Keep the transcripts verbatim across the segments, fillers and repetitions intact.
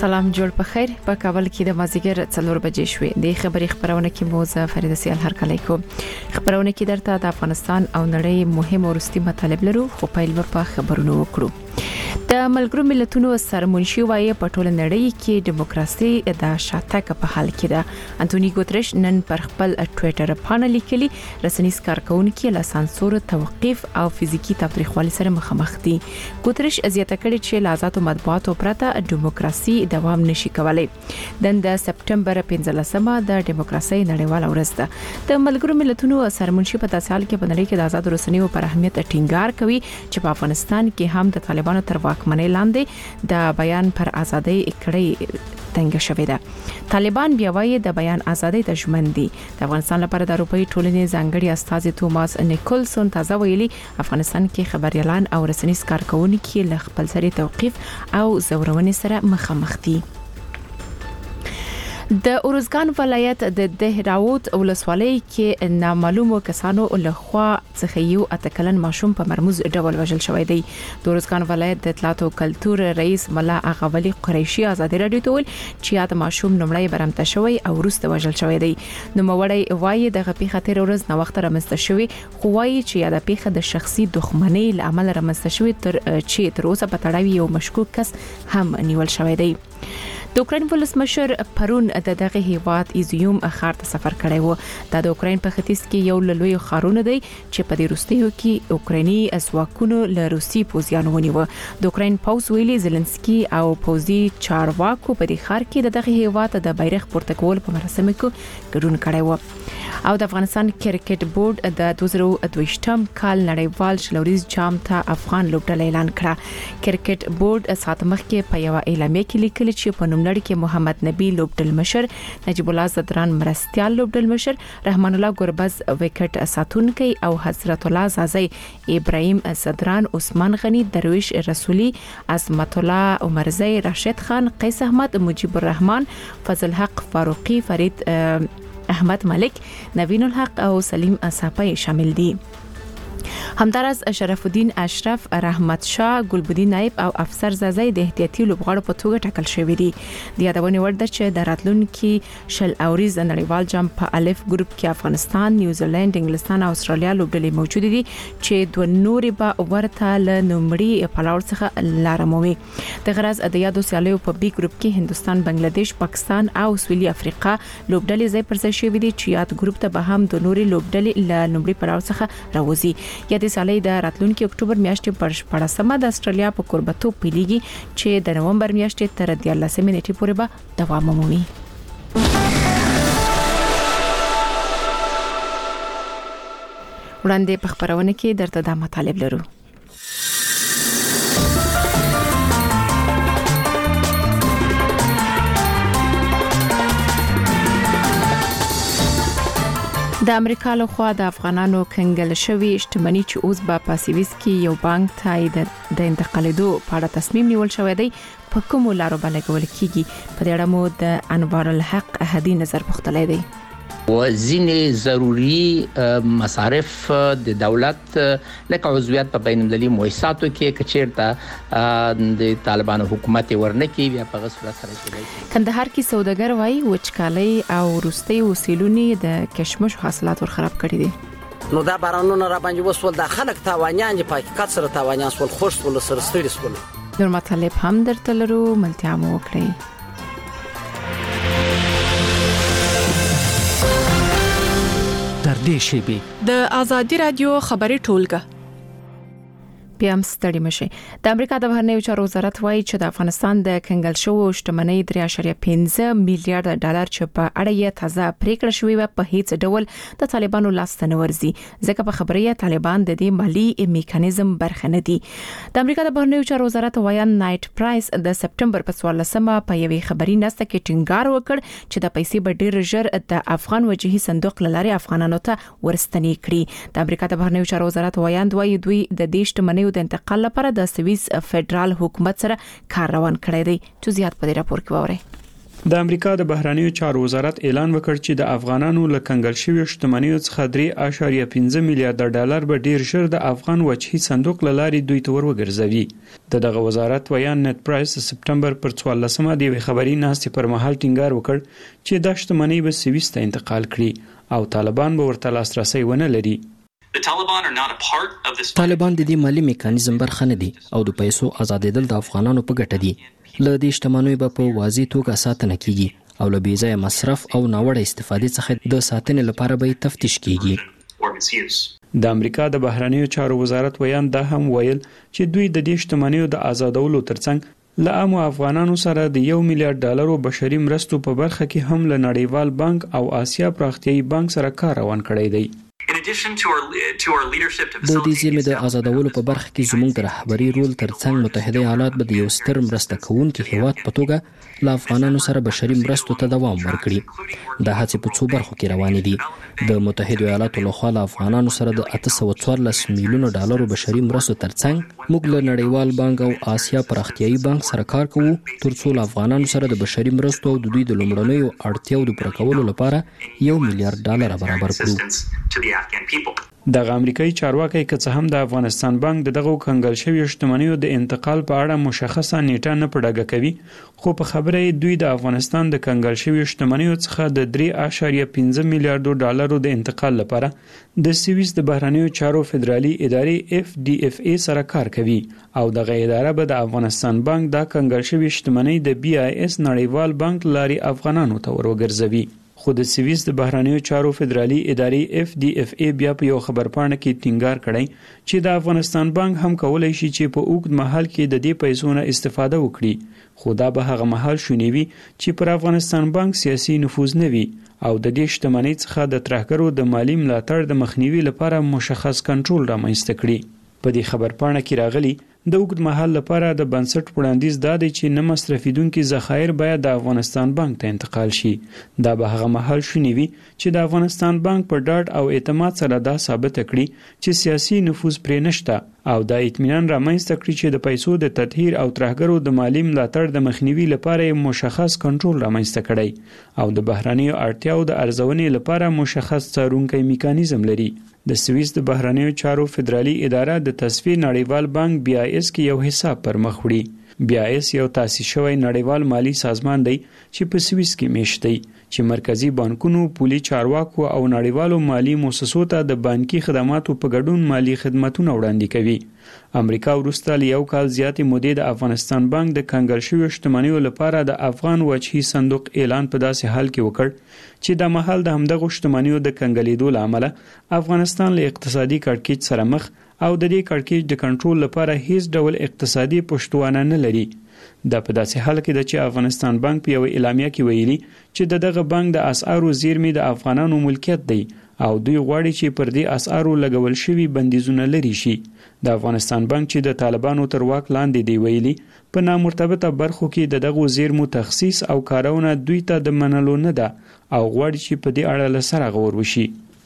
سلام جوړ په خیر په کابل کې د مازیګر څلور بجې شوې د خبري خبرونه کې موزه فرید سیال هر کله کو خبرونه کې درته د افغانستان او نړۍ مهم ورستي مطالب لرو خو پیل په خبرونو وکړو د ملګرو ملتونو سرمنشي وايي په ټوله نړۍ کې دیموکراسي د شاتګ په حال کې ده انټونی ګوتریش نن پر خپل ټوئیټر باندې لیکلي رسنیز کارکونکو له سانسور توقيف او فزیکی تاریخوالي سره مخامخ دي ګوتریش زیاته کړې چې لازم مطبوعاتو پرته دیموکراسي دوام نشي کولای د سپټمبر پنځلسمه د دیموکراسي نړیواله ورځ ده د ملګرو ملتونو سرمنشي په داسې حال کې په نړۍ کې د آزاد رسنیو پر اهمیت ټینګار کوي چې په افغانستان کې هم د طالبانو تر واکمنۍ لاندې د بیان پر ازادۍ کړي تنګ شوې ده طالبان بیا وايي د بیان ازادۍ ته ژمن دي د افغانستان لپاره د اروپאי ټولنې ځانګړي استاذ توماس نیکولسون تازه ویلي افغانستان کې خبريالان او رسنیز کارکونکو له خپل سری توقيف او زورونې سره مخامخ دي د اورزګان ولایت د دهراوت ولسوالۍ کې نامعلومو کسانو له خوا څخه یو اتکلن ماشوم په مرموز ډول وژل شوی دی د اورزګان ولایت د اطلاعات او کلتور رئیس ملا اغاولی قریشي ازادي رادیو ته ویل چې یا د ماشوم نومړی برمته شوی او وروسته وژل شوی دی نو موړی وایي د غپی خطر ورځ نو وخت رامسته شوی خو وایي چې یا د پیخه د شخصي دښمنۍ لامل رامسته شوی تر چې تر اوسه په تړاو یو مشکوک کس هم نیول شوی دی د اوکرين ولسمشر پرون د دغه هیواد ایزیوم خار ته سفر کړی و د اوکرين په ختیځ کې یو لوی خارونه دی چې په دې روسیو کې اوکراني اسواکونو له روسي پوزیانو ونیو د اوکرين پاوس ویلي زيلنسکي او پوزي چارواکو په دې خار کې د دغه هیواد د بیرغ پورته کول په مراسمو کې ګډون کړی و او د افغانستان کرکټ بورډ د دوه زره دوه کال نړیوال شلوریز جام ته افغان لوبډله اعلان کړه کرکټ بورډ ساتمخ کې په یو اعلامیه کې لیکلي چې په نړۍ کې محمد نبی لوبډل مشر نجیب الله زدران مرستيال لوبډل مشر رحمان الله ګوربز وکټ ساتونکي او حضرت الله زازي ابراهيم زدران عثمان غني درویش رسولي عظمت الله عمرزي راشد خان قیس احمد مجيب الرحمن فضل حق فاروقي فرید احمد ملک نوین الحق او سلیم اصحابي شامل دي همدارس شرف الدین اشرف رحمت شاه ګلبدین نائب او افسر زازي د احتیاطي لوبغاړو په توګه ټاکل شوی دي د یادونه ورده چې د راتلونکي شل اوريز نړیوال جام په الف ګروپ کې افغانستان نیوزیلند انګلستان او استرالیا لوبډلې موجود دي چې دوه نورې به ورته ل نومړي په لور څخه لارموي د غرض د یادو سیالیو په بي ګروپ کې هندستان بنگلاديش پاکستان او سویلي افریقا لوبډلې ځای پر ځای شوی دي چې یاد ګروپ ته به هم د نورې لوبډلې ل نومړي په لور څخه راوځي یا د سالي د راتلونکي اکتوبر میاشتې پر شپږمه د استرالیا په کوربتو پیليږي چې د نومبر میاشتې تر دیارلسمې نیټې پورې به دوام ومومي وړاندې په خبرونه کې درته د مطالب لرو د امریکا له خوا د افغانانو کنګل شوی شتمنۍ چې اوس په پاسیویس کې یو بانک ته د انتقالېدو په اړه تصمیم نیول شوی دی په کوم لارو باندې کول کیږي په دې اړه مو د انوار الحق احدی نظر پوښتلی دی وزینې ضروری مصارف د دولت لکه عضویت په بین المللي مؤسساتو کې کچیرته د طالبانو حکومت ورنکي بیا په غسر سره کېږي کندهار کې سوداګر وایي وچکالي او روستي وسیلونی د کشمش حاصلات ور خراب کړي دي نو دا بارانونه را باندې وسول د خلک تاوانيان په حقیقت سره تاوانيان سول خوش ول سره ستړي سول نور مطالب هم درته لرو ملتیا مو وکړئ در دې شیبي د ازادي رادیو خبري ټولګه بیا هم ستړي مشي د امریکا د بهرنیو چارو وزارت وایي چې د افغانستان د کنګل شوو شتمنۍ درې اعشاریه پنځه میلیارډ ډالر چې په اړه یې تازه پریکړه شوې و په هیڅ ډول د طالبانو لاس ته نه ورځي ځکه په خبريه طالبان د دې مالی میکانیزم برخه نه دي د امریکا د بهرنیو چارو وزارت وایي نایټ پرایس د سپټمبر په څوارلسمه په یوې خبري نسته کې ټینګار وکړ چې د پیسې به ډیر ژر د افغان وجهي صندوق لاري افغانانو ته ورستنی کړي د امریکا د بهرنیو چارو وزارت وایي دوی د دې شتمنۍ د انتقال لپاره د سویس فدرال حکومت سره کار روان کړی دی چې زیات په دې راپور کې وره د امریکا د بهرنیو چارو وزارت اعلان وکړ چې د افغانانو له کنګل شویو شتمنیو څخه درې اعشاریه پنځه میلیارډ ډالر به ډیر ژر د افغان وجهي صندوق له لارې دوی ته ورګرځوي. د دغه وزارت ویان نت پرایس د سپټمبر پر څوارلسمه د یوې خبري ناستې پر مهال ټینګار وکړ چې د شتمنۍ به سویس ته انتقال کړي او طالبان به ورته لاسرسي ونه لري. طالبان د دې مالی میکانیزم برخه نه دي او د پیسو آزادېدل د افغانانو په ګټه دي. له دې شتمنیو به په واضح توګه ساتنه کیږي او له بې ځایه مصرف او ناوړه استفادې څخه د ساتنې لپاره به تفتیش کیږي. د امریکا د بهرنیو چارو وزارت ویان دا هم ویل چې دوی د دې شتمنیو د آزادولو ترڅنګ له عامو افغانانو سره د یو میلیارډ ډالرو بشري مرستو په برخه کې هم له نړیوال بانک او آسیا پراختیایي بانک سره کار روان کړی دی. د دې زیرمې د آزادولو په برخه کې زموږ د رهبري رول ترڅنګ متحده ایالات به د یو ستر مرسته کوونکي هیواد په توګه له افغانانو سره بشري مرستو ته دوام ورکړي. دا هڅې په څو برخو کې روانې دي. د متحده ایالاتو لخوا له افغانانو سره د اته سوه څوارلس میلیونو ډالرو بشري مرستو ترڅنګ موږ له نړیوال بانک او آسیا پراختیایي بانک سره کار کوو ترڅو له افغانانو سره د بشري مرستو او د دوی د لومړنیو اړتیاو د پوره کولو لپاره یو میلیارډ ډالر برابر کړو. دغه امریکایي چارواکي که څه هم د افغانستان بانک دغه کنګل شوی شتمنیو د انتقال په اړه مشخصه نیټه نه پړګه کوي، خو په خبره دوی د افغانستان د کنګل شوی شتمنیو څخه د درې اعشاریه پنځه میلیارډ ډالرو د انتقال لپاره د سویس د بهرنیو چارو فدرالي ادارې اف ډي اف ای سره کار کوي او دغه اداره به د افغانستان بانک د کنګل شوی شتمنۍ د بي آی اس نړیوال بانک لاري افغانانو ته ورګرځوي. خو د سویس د بهرنیو چارو فدرالي ادارې اف ډي اف ای بیا په یو خبرپاڼه کې ټینګار کړی چې د افغانستان بانک هم کولای شي چې په اوږد مهال کې د دې پیسو نه استفاده وکړي، خو دا به هغه مهال شونی وي چې پر افغانستان بانک سیاسي نفوذ نه وي او د دې شتمنۍ څخه د ترهګرو د مالی ملاتړ د مخنیوي لپاره مشخص کنټرول رامنځته کړي. په دې خبرپاڼه کې راغلي د اوږد مهال لپاره د بنسټ وړاندیز دا دی چې نه مصرفیدونکي ذخایر باید د افغانستان بانک ته انتقال شي. دا به هغه مهال شونی وي چې د افغانستان بانک په ډاډ او اعتماد سره دا ثابت کړي چې سیاسي نفوذ پرې نشته او دا اطمینان رامنځته کړي چې د پیسو د تطهیر او ترهګرو د مالی ملاتړ د مخنیوي لپاره مشخص کنټرول رامنځته کړي او د بهرنیو اړتیاو د ارزونې لپاره مشخص څارونکي میکانیزم لري. د سویس د بهرنیو چارو فدرالي اداره د تصفیه نړیوال بانک بي آی اس کې یو حساب پر مخ وړي. بي آی اس یو تاسیس شوی نړیوال مالی سازمان دی چې په سویس کې میشت دی چې مرکزی بانکونو، پولي چارواکو او نړیوالو مالی مؤسسو ته د بانکي خدماتو په ګډون مالی خدماتونه وړاندې کوي. امریکا وروسته له یو کال زیاتې مودې د افغانستان بانک د کنګل شویو شتمنیو لپاره د افغان وجهي صندوق اعلان په داسې حال کې وکړ چې د مهال د همدغه شتمنیو د کنګلېدو له امله افغانستان له اقتصادي کړکېچ سره مخ او د دې کړکېچ د کنټرول لپاره هیڅ ډول اقتصادي پشتوانه نه لري. دا په داسې حال کې ده چې افغانستان بانک په یو اعلامیه کې ویلي چې د دغه بانک د اسعارو زیرمې د افغانانو ملکیت دی او دوی غواړي چې پر دې اسعارو لګول شوي بندیزونه لري شي. د افغانستان بانک چې د طالبانو تر واک لاندې دی ویلي په نامرتبطه برخو کې د دغه زیرمو تخصیص او کارونه دوی ته د منلو نه ده او غواړي چې په دې اړه له سره غور وشي.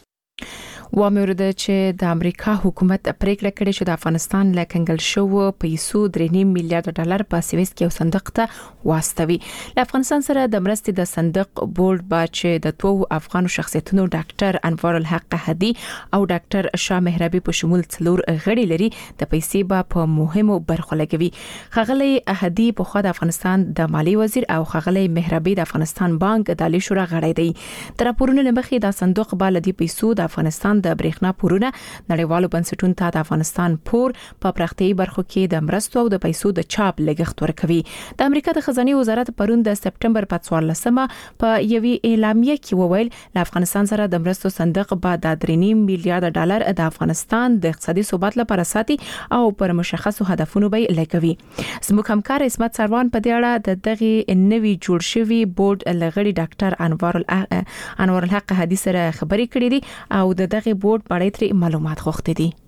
وامرده چې د امریکا حکومت پریکړه کړې چې د افغانستان له کنګل شو پیسو درې نیم میلیارډ ډالر په سویس کې یو صندوق ته واستوي. له افغانستان سره د مرستې د صندوق بورډ با چې د دوو افغان شخصیتونو ډاکټر انوار الحق هدي او ډاکټر شاه مهربي په شمول څلور غړي لري د پیسې با په مهمو برخو لګوي. خغلی هدي په خو د افغانستان د مالی وزیر او خغلی مهربي د افغانستان بانک د عالی شورا غړی دی. تر پورونه لمخې د صندوق با لدی پیسو د افغانستان د برېښنا پورونه نړیوالو بنسټونو ته د افغانستان پور په پراختیایي برخو کې د مرستو او د پیسو د چاپ لګښت ورکوي. د امریکا د خزانه وزارت پرون د سپټمبر په څوارلسمه په یوې اعلامیه کې وویل له افغانستان سره د مرستو صندوق به د درې نیم میلیارډ ډالر د افغانستان د اقتصادي ثبات لپاره ساتي او پر مشخصو هدفونو به لګوي. زموږ همکار اسمت سروان په دې اړه د دغه نوي جوړ شوی بورډ لغړي ډاکټر انوار انوار الحق هدي سره خبرې کړې دي او د دغه بورډ په اړه تر معلومات غوښتي دي.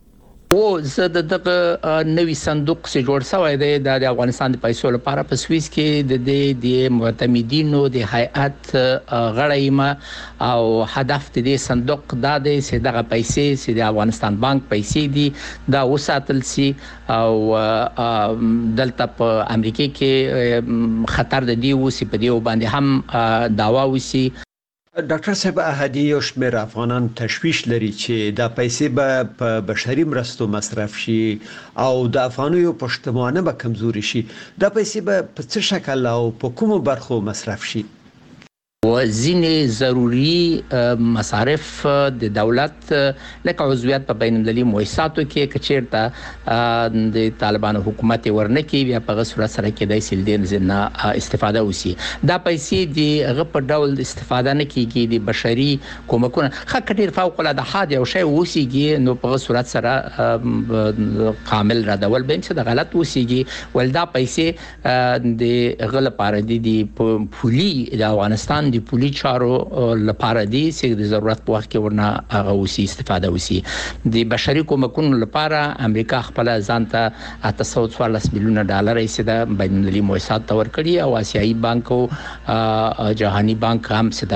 او زه دغه نوې صندوق چې جوړ شوی دی د افغانستان د پیسو لپاره په سویس کې د دې د معتمدینو د هیئات غړی ما او هدف د صندوق دا دی چې دغه پیسې چې د افغانستان بانک پیسې دي دا وساتل سي او دلته په امریکا کې خطر د دی وسی په دی باندې هم داوا وسی. ډاکټر صاحب احدی یو شمېر افغانان تشویش لري چې دا پیسې به په بشري مرستو مصرف شي او د افغانیو پښتمانه به کمزوري شي. دا پیسې به په څه شکل او په کومو برخو مصرف شي؟ وزینې ضروری مصارف د دولت لکه عضویت په بین المللي مؤسساتو کې کچیرته د طالبانو حکومت ورنکي بیا په صورت سره کې د سیلدین زنه استفاده وسی. دا پیسې د غپ ډول استفاده نه کیږي د بشري کومکونه خه ډیر فوق العاده حاد او شی وسیږي نو په صورت سره کامل را ډول به څه د غلط وسیږي ول دا پیسې د غل پاره دي د پولي د افغانستان د پولي چارو لپاره دي چې د ضرورت په وخت کې ورنه هغه وسی استفاده وسی. د بشري کومکونو لپاره امریکا خپل ځانته اته سوه څوارلس میلیونه ډالر یې د بین المللي مؤسسات تور کړی او آسیایي بانک او جهاني بانک هم چې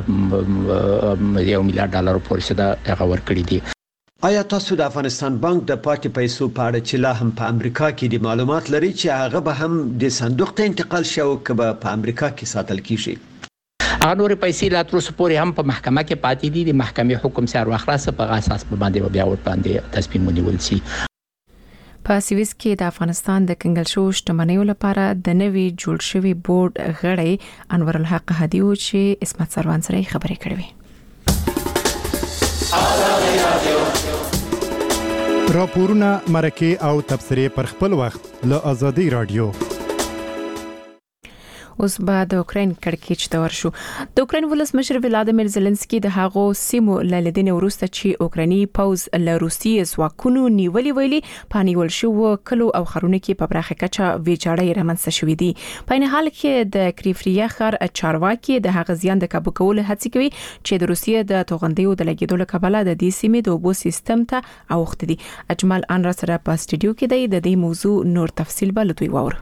د یو میلیارډ ډالر پورې د هغه ور کړی دي. آیا تاسو د افغانستان بانک د پاتې پیسو په اړه چې لا هم په امریکا کې د معلومات لري چې هغه به هم د صندوق ته انتقال شي او که په امریکا کې ساتل کیږي؟ هغه نور پیسې لا تر اوسه پورې هم په محکمه کې پاتې دي. د محکمې حکم سره واخلاص په اساس باندې بیا ور باندې تصمیم ونیول شي. په سویس کې د افغانستان د کنګل شو شتمنیو لپاره د نوي جوړ شوی بورډ غړی انور الحق هدیو چې اسمت سروان سره خبرې کړې. راپورونه مرکه او تبصره پر خپل وخت له آزادي رادیو. اوس به د اوکرين کړکېچ ته ورشو. د اوکرين ولسمشر ولادیمیر زيلنسکي د هغو سیمو للیدنې وروسته چې اوکراني پوز له روسیې ځواکونو نیولې ویلي پانیول شو کلو او خرونه کې په برخه کچا ویجاړې رامنځته شوې دي. په این حال کې د کریفریا خر چارواکي د هغه زیان د کابو کول هڅه کوي چې د روسیې د توغندیو د لګیدو لپاره د دې سیمې د اوبو سیستم ته اوخت دي. اجمل ان را سره په سټډیو کې دی د دې موضوع نور تفصیل بل دوی وور.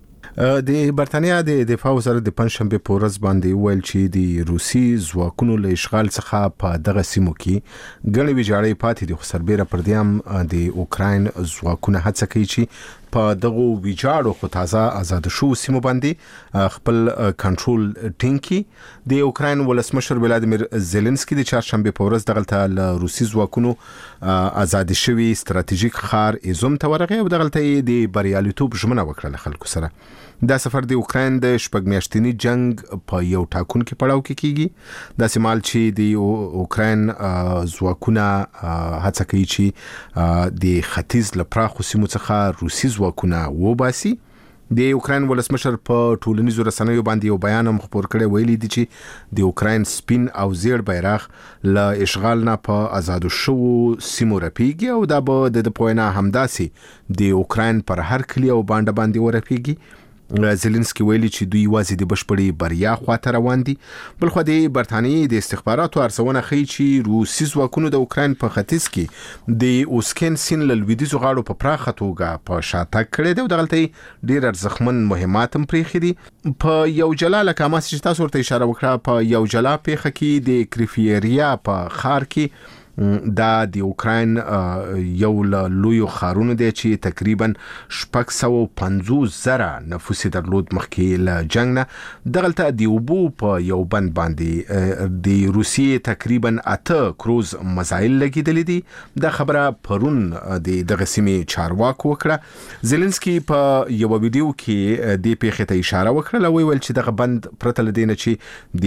د برتانیا د دفاع وزارت د پنځشنبه په ورځ باندې ویل چې د روسي ځواکونو له اشغال څخه په دغه سیمو کې ګڼې ویجاړې پاتې دي خو سربېره پر دې هم د اوکراین ځواکونه هڅه کوي چې په دغه ویجاړو خو تازه آزاد شو سیمو باندې خپل کنټرول ټینګي. د اوکراین ولسمشر ولادیمیر زيلنسکي د چهارشنبه په ورځ دغلته له روسي ځواکونو آزاد شوی ستراتیژیک ښار ایزوم ته ورغی او دغلته د بریالیتوب ژمنه وکړه خلکو سره. دا سفر د اوکراین د شپږ میاشتنی جنگ په یو ټاکونکي پړاو کې کیږي. د سیمال چې د اوکراین ځواکونه هڅه کوي چې د ختیځ لپاره سیمو څخه روسي ځواکونه وباسي. د اوکراین ولسمشر په ټولنیزو رسنیو باندې یو بیان هم خبر کړی ویلي دی چې د اوکراین سپین او زیړ بیرغ له اشغال نه په آزاد شو سیمو رپیږي او دا به د پوینا همداسي د اوکراین پر هر کلی او باندې باندې ورپیږي. زيلنسکي ویلي چې دوی واځي د بشپړي بریا خواته روان دي. بلخو د برتانیې د استخباراتو ارزونه ښیي چې روسي ځواکونو د اوکراین په ختیځ کې د اوسکین سین له لویدیځو غاړو په پراخه توګه په شاتګ کړی دی او دغلته ډېر ارزښتمن مهمات هم پرېښي دي. په یو جلا لکه ما چې تاسو ورته اشاره وکړه په یو جلا پیښه کې د کریفیریا په ښار کې دا د اوکراین یو لوی خارونه دی چې تقریبا شپږ سوه او پنځوس زره نفوس درلود مخکې له جنگ نه. دغلته د اوبو په یو بند باندې د روسیې تقریبا اته کروز مزایل لګیدلې دي. دا خبره پرون د دغه سیمې چارواکو وکړه. زيلنسکي په یو ویډیو کې د پیښې ته اشاره وکړه او ویل چې دغه بند پرته لدینه چې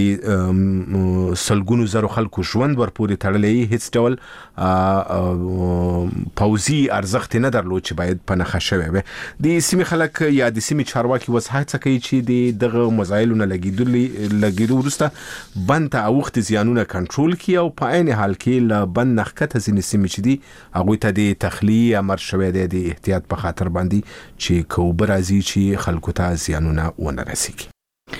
د سلګونو زرو خلکو ژوند ورپورې تړلې هیڅ ډول پوزي ارزښت نه درلود چې باید په نخښه شوی وي. د سیمې خلک یا د سیمې چارواکي وسه کوي چې د دغه مزایلو نه لګیدل لګیدو وروسته بند ته اوخت زیانونه کنټرول کړي او په عین حال کې ل بند نخکته ځینې سیمې چې دي هغه ته د تخلیه امر شوی دی د احتیاط په خاطر باندې چې کوبر ازي چې خلکو ته زیانونه ونه رسیږي.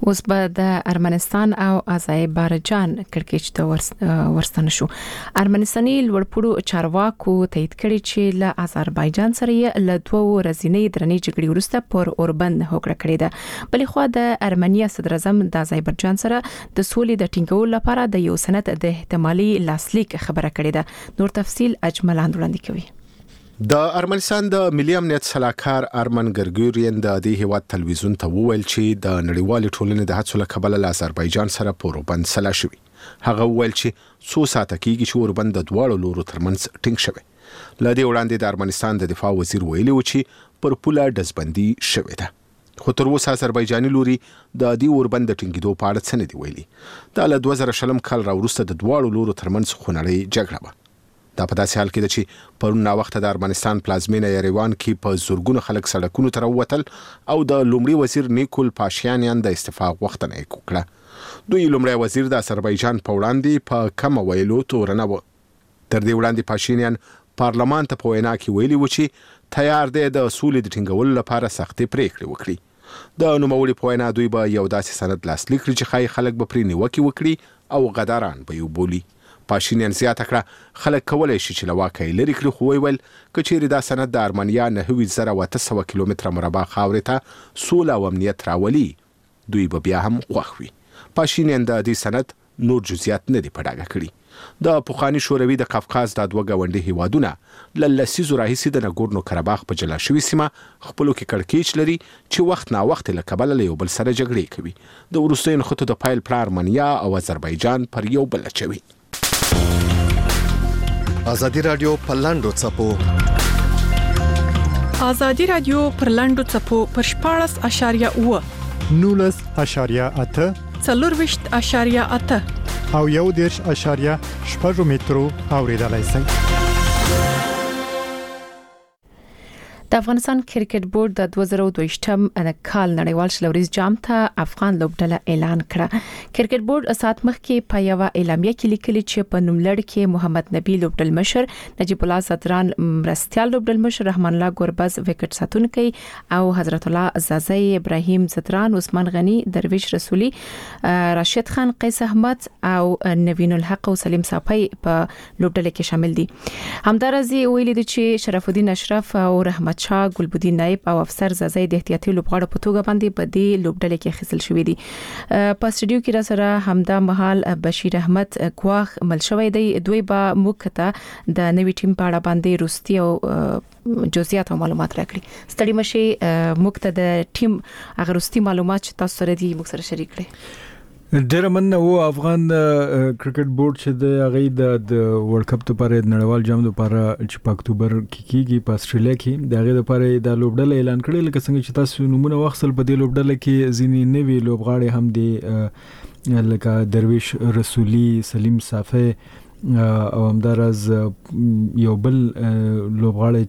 اوس به د ارمنستان او آذربایجان کړکېچ ته ورستنه شو. ارمنستاني لوړپوړو چارواکو تایید کړی چې له آذربایجان سره یې له دوه ورځې درنې جګړې وروسته پر اوربند هوکړه کړې ده. بلې خوا د ارمنیا صدر اعظم د آذربایجان سره د سولې د ټینګولو لپاره د یو سند د احتمالي لاسلیک خبره کړې ده. نور تفصیل اجمل وړاندې کوي. د ارمنستان د ملي امنیت صلاحکار ارمن ګرګورین د دې هیواد تلویزیون ته وویل چې د نړیوال ټولنې د هڅو لپاره له آذربایجان سره پروبند سلا شوی. هغه وویل چې څو ساعته کېږي چې اوربند د دواړو لورو ترمنځ ټینګ شوی. لدې وړاندې د ارمنستان د دفاع وزیر ویلي و چې پر پوله دزبندي شوی ده. خو تر اوسه آذربایجاني لوري د دې اوربند د ټینګېدو په اړه څه نه دی ویلي. دا له دوه زره شلم کال راوروسته د دواړو لورو ترمنځ خونړۍ جګړه وه. دا په داسې حال کې ده چې پرون نا وخت د ارمنستان پلازمینه یریوان کې په زورګونو خلک سړکونو ته راووتل او د لومړي وزیر نیکول پاشینیان د استعفا غوښتنه یې وکړه. دوی لومړی وزیر د آذربایجان په وړاندې په کم ویلو تورنه و. تر دې وړاندې پاشینیان پارلمان ته په وینا کې ویلي و چې تیار دی د سولې د ټینګولو لپاره سختې پریکړې وکړي. د نوموړي په وینا دوی به یو داسې سند لاسلیک کړي چې ښایي خلک به پرې نیوکې وکړي او غداران به یې وبولي. پاشینیان زیاته کړه خلک کولی شي چې له واکه یې لرې کړي، خو ویل که چیرې دا سند د ارمنیا نهه زره اته سوه کیلومتره مربع خاورې ته سوله او امنیت راولي، دوی به بیا هم خوښ وي. پاشینیان د دې سند نور جزئیات نه دي په ډاګه کړي. د پخواني شوروي د قفقاز د دوه ګاونډي هیوادونه له لسیزو راهیسې د نګورنو کراباخ په جلا شوي سیمه خپلو کې کړکېچ لري چې وخت نا وخت له کبله له یو بل سره جګړې کوي. د وروستیو نښتو د پیل پر ارمنیا او آذربایجان پر یو بل اچوي. ازادي رادیو په لاندو چپو ازادي رادیو پر لاندو چپو پر شپاړس اشاریه اوه نولس اشاریه اته څلورویشت اشاریه اته او یو دیرش اشاریه شپږ مترو اوریدلای شئ. د افغانستان کرکټ بورډ د دوه زره دوه کال نړیوال شلوريز جام ته افغان لوبډله اعلان کړه. کرکټ بورډ سات مخ کې په یو اعلامیه کې لیکلي چې په نوملړ کې محمد نبی لوبډل مشر، نجیب الله زدران مرستيال لوبډل مشر، رحمان الله ګوربز وکټ ساتونکي او حضرت الله زازي، ابراهيم زدران، عثمان غني، درویش رسولي، راشد خان، قیس احمد او نوین الحق او سلیم صافي په لوبډله کې شامل دي. همدارزي ویلي دي چې شرف الدین اشرف او رحمت شاه، ګلبدین نایب او افسر زازي د احتیاطي لوبغاړو په توګه باندې په دې لوبډله کې خسل شوې دي. په سټډیو کې را سره همدا مهال بشیر احمد کوخ مل شوی دی. دوی به موږ ته د نوې ټیم په اړه باندې روستي او جزئیات او معلومات راکړي. ستړي مشي موږ ته د ټیم هغه روستي معلومات چې تاسو سره دي موږ سره شریک کړئ. ډېر مننه. و افغان کرکټ بورډ چې د هغه د ورلد کپ لپاره نړیوال جام لپاره چې په اکتوبر کې کیږي په استرالیا کې د هغه لپاره د لوبډله اعلان کړی. لکه څنګه چې تاسو نمونه واخصل په دې لوبډله کې ځینې نوي لوبغاړي هم دي لکه درویش رسولي، سلیم صافي او همدارز یو بل لوبغاړی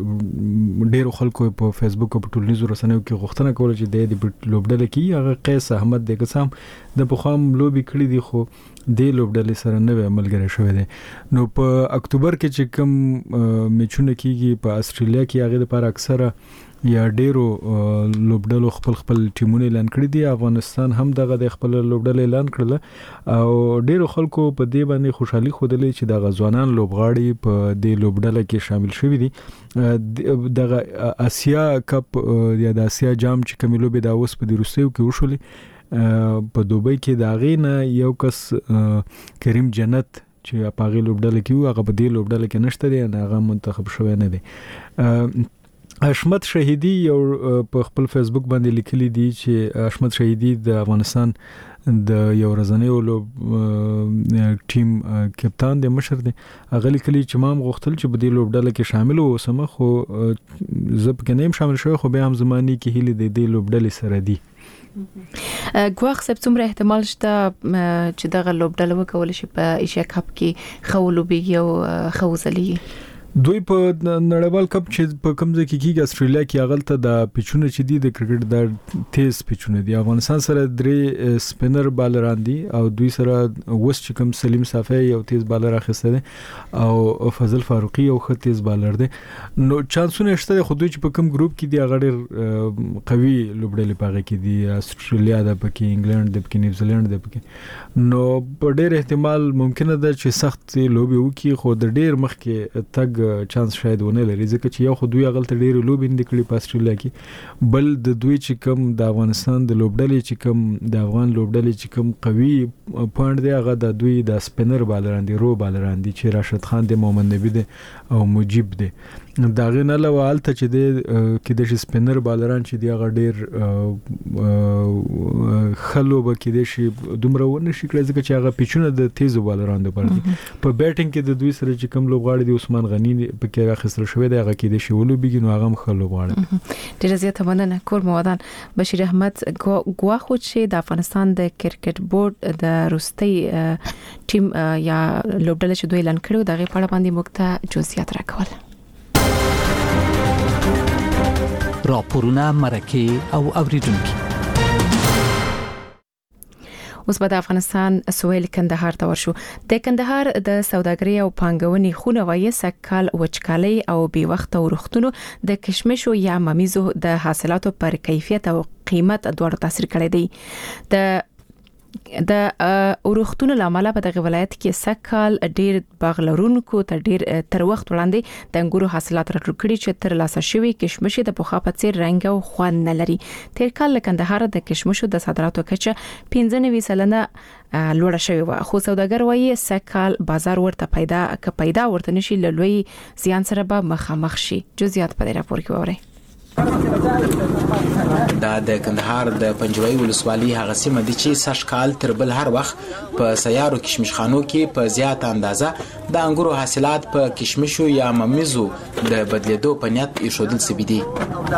چې ډېر خلکو په فیسبوک او په ټولنیزو رسنیو کې غوښتنه کوله چې د لوبډله کې هغه قیس احمد د قسم د پخوام لوبي کړی دی، خو د لوبډلې سره نوې ملګری شوی دی. نو په اکتوبر کې چې کوم میچونه کیږي په استرالیا کې هغه لپاره اکثره یا ډیرو لوبډلو خپل خپل ټیمونه اعلان کړی دي. افغانستان هم دغه د خپل لوبډلې اعلان کړل او ډیرو خلکو په دې باندې خوشحالي خوده چې د غزوانان لوبغاړي په دې لوبډله کې شامل شوي دي. دغه آسیا کپ یا د آسیا جام چې کوم لوبې د اوس په د روسیو کې وشولې په دوبۍ کې دا غینه یو کس کریم جنت چې په غي لوبډله کې هغه په دې لوبډله کې نشته دی، هغه منتخب شوی نه دی. اشمت شهیدی یو په خپل فیسبوک باندې لیکلی دی چې اشمت شهیدی د افغانستان د یو ورځنیو لوب ټیم کپتان دی، مشر دی. هغه لیکلی چې ما هم غوښتل چې په دې لوبډله کې شامل اوسم، خو زه پکې نه یم شامل شوی، خو بیا هم زمانی کې هیله د دې لوبډلې سره دی. ګواخ سب څومره احتمال شته چې دغه لوبډله وکول شي په ایشیا کپ کې خو لوبي او خو زلي؟ دوی په نړیوال کپ چې په کوم ځای کې کیږي استرالیا کې اغلته د پیچونه چې دي د کرکټ د تیز پیچونه دي. افغانستان سره درې سپینر بالران دي او دوی سره وس چې کوم سلیم صافی یو تیز بالر اخیسته دي او فضل فاروقی یو ښه تیز بالر دی. نو چانسونه شته خو دوی چې په کوم ګروپ کې دي هغه ډېر قوي لوبډلې پاغه کې دي. استرالیا د پکې، انګلند د پکې، نیوزیلند د پکې. نو په ډېر احتمال ممکنه ده چې سخت لوبي وکړي خو د ډېر مخ کې تګ چانس شاید ونه لري ځکه چې یو خو دوی غلطه ډېر لوبي نه کړي په استرالیا کې. بل د دوی چې کوم د افغانستان د لوبډلې چې کوم د افغان لوبډلې چې کوم قوي پوینټ دی هغه د دوی د سپینر بالران دي، رو بالران دي چې راشد خان دی، محمد نبی دی او مجيب دی. دا غنه له والته چې د کې د سپینر بالران چې دی هغه ډېر خلو به کې د شي دومره ونه شي کړی ځکه چې هغه پیچونه د تیزو بالران د پر دي. په بیټینګ کې د دوی سره چې کوم لوبغاړي دی عثمان غنی په کې راخستل شوی دی هغه کې د شي ولو بګینو هغه مخلو غواړي. ډېر زیاته مننه کور موادان. بشیر احمد ګواخو چې د افغانستان د کرکټ بورډ د روستي ټیم یا لوبډله چې دوی اعلان کړو دغه په اړه باندې مخته جزئیات راکول. راپورونه، مرکه او اوریدونکو. اوس به د افغانستان سویل کندهار ته ورشو. د کندهار د سوداګرۍ او پانګونې خونه وایي سکهال وچکالي او بې وخت ورختونو د کشمشو یا ممیزو د حاصلاتو پر کیفیت او قیمت دواړو تاثیر کړی دی. د د ورختونو لامل په دغه ولایت کې سکهال ډیر باغلرونکو ته ډیر تر وخت وړاندې د انګورو حاصلات راټول کړي چې تر لاسه شوی کشمش د پوخا په څیر رنګ او خوند نه لري. تیر کال کندهار د کشمشو د صادراتو کچه پنځه نوي سلنه لوړه شوی و خو سوداګر وایي سکهال بازار ورته پیدا ک پیدا ورته نشي لوی زیان سره به مخامخ شي. جزئیات په راپور کې وره. دا د کندهار د پنجوي ولسوالۍ هغه سیمه دي چې سشکال تر بل هر وخت په سیارو کشمشخانو کې په زیات اندازه د انګورو حاصلات په کشمشو یا ممیزو د بدلیدو په نیت ایښودل شوي دي.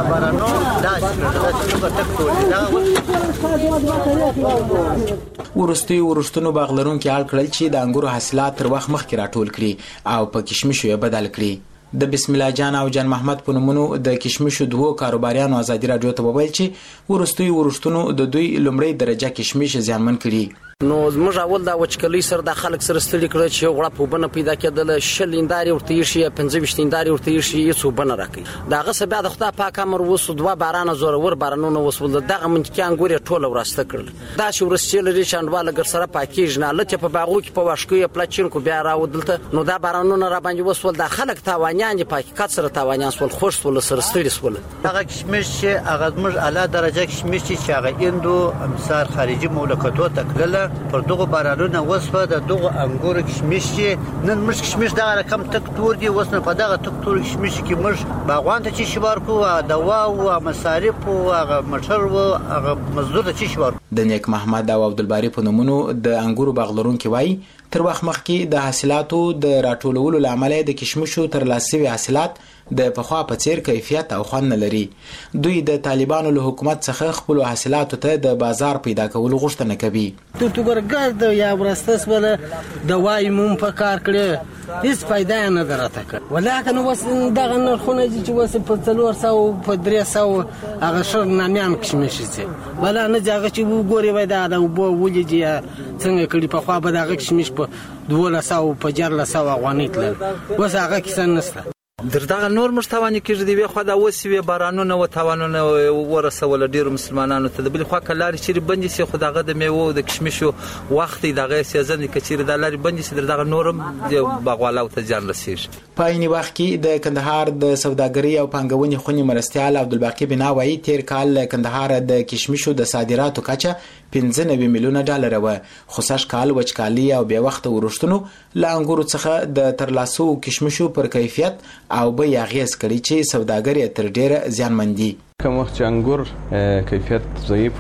ورستي ورشتونو باغلرونکو اړ کړل چې د انګورو حاصلات تر وخت مخکې راټول کړي او په کشمشو یې بدل کړي. د بسم الله جان او جان محمد په نومونو د کشمشو دوه کاروباریانو ازادي رادیو ته وویل چې ورستي ورشتونو د دوی لومړی درجه کشمش زیانمن کړي. نو زموږ اول دا وچکلی سره د خلک سره ستړي کړ چې غړپ وبنه پیدا کېدل، شل انداري ورته شي، پنځه وشت انداري ورته شي، هیڅ وبنه راکې. داغه سبا د خدای پاک امر وسو دوا باران زور ور بارانونه وسول دغه منځ انګوري ټوله ورسته کړل. دا چې ورسچل لري شاندواله ګر سره پاکیج نه لته په باغو کې په واشکو پلاچین کو بیا راودلته. نو دا بارانونه را باندې وسول د خلک تاوانیان په حقیقت سره تاوانیان سول خوش ول سره ستړي سول. هغه کشمش چې هغه موږ اعلی درجه کشمش چې هغه اندو امصار خارجي مملکتو تکله پر دغه بارانونه وسوه د دغه انګور کشمش چې نن مش کشمش دا رقم تک تور دی وسنه په دغه تک تور کشمش کې مش باغوان ته چې شوار کو دوا او مصارف او هغه مټر او هغه مزدور ته چې شوار. د نیک محمد او عبدالباری په نومونو د انګورو باغلرونکو وایي تر وخت مخکې د حاصلاتو د راټولولو لامل د کشمشو تر لاسوي حاصلات د پخوا په څیر کیفیت او خوند نه لري. دوی د طالبانو له حکومت څخه خپل حاصلاتو ته د بازار پیدا کولو غوښتنه کوي. د توګرګر د یا ورستس ول د وای مون په کار کړي هیڅ فائدہ نه درته کړ. ولکه نو وس دغه نرخونه چې وس په څلور سو په درې سو هغه شر نامیان کشمش شي ولا نه ځاګه چې وګوري وای دا د بو ولې څنګه کړي په خوا به دغه کشمش په دوله سو په جرله سو افغاني تل وس هغه کیسه نشته. دغه نور مشتوانی کې دی وی خو دا وسوي بارانونه او توانونه ورسول ډیرو مسلمانانو ته. بل خو کلاري چې بندي سي خو دغه د میوه د کشمشو وخت دغه سیزن کې چې د لاري بندي سي دغه نورم باغوالاو ته ځان رسیږي. په عین وخت کې د کندهار د سوداګرۍ او پانګونې خونی مرستيال عبدالباقی بناوي تیر کال کندهار د کشمشو د صادراتو کچه پنځه نوي میلیونه ډالر و خو سږ کال وچکالي او بیا وخت ورښتونو لا انګورو څخه د ترلاسو کشمشو پر کیفیت او به یاغیز کړي چې سوداګر یې تر ډیره زیانمن دي. کوم وخت چې انګور کیفیت ضعیف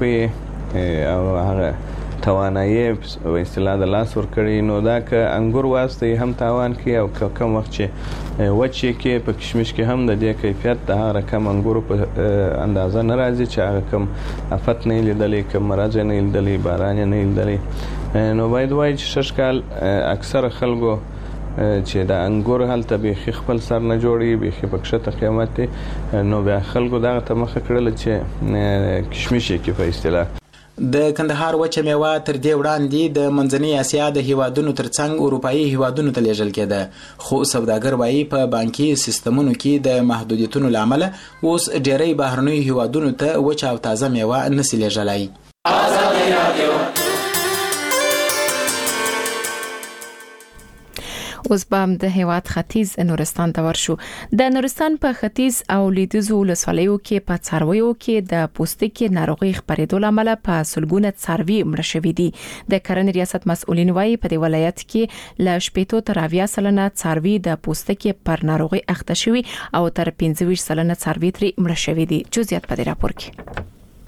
وي او هغه توانایي او اصطلاح د لاس ور کړی نو دا ک انګور واسطه هم تاوان کوي او کوم وخت چې وچی کې په کشمش کې هم د دې کیفیت د هغه کم انګور په اندازه ناراضي چې هغه کم افت نه لیدلې کم مرض نه لیدلې باران نه لیدلې. نو باید وایي چې شش کال اکثر خلکو چې د انګور هلته به خپل سر نه جوړي به بکشته قیمت نو بیا خلکو دغه ته مخه کړل چې کشمش کې په اصطلاح د کندهار وچه میوه تر دې وړاندې د منځنۍ اسیا د هیوادونو ترڅنګ اروپאי هیوادونو ته لیږل کېده خو سوداګر وایي په بانکي سیستمونو کې د محدودیتونو لامل اوس ډېری بهرنیو هیوادونو ته وچه او تازه میوه نشي لیږلای. آزادي رادیو اوس بام د هیواد ختیځ نورستان ته ورشو. د نورستان په ختیځ او لویدیځو ولسوالیو کې په څارویو کې د پوستکي ناروغي خپرېدو لامل په سلګونه څاروي مړه شوي دي. د کرنې ریاست مسؤلین وایي په دې ولایت کې ل شپېتو تر اویا سلنه څاروي د پوستکي پر ناروغي اخته شوي او تر پنځه ویشت سلنه څاروي ترې مړه شوي دي. جزئیات په دې راپور کې.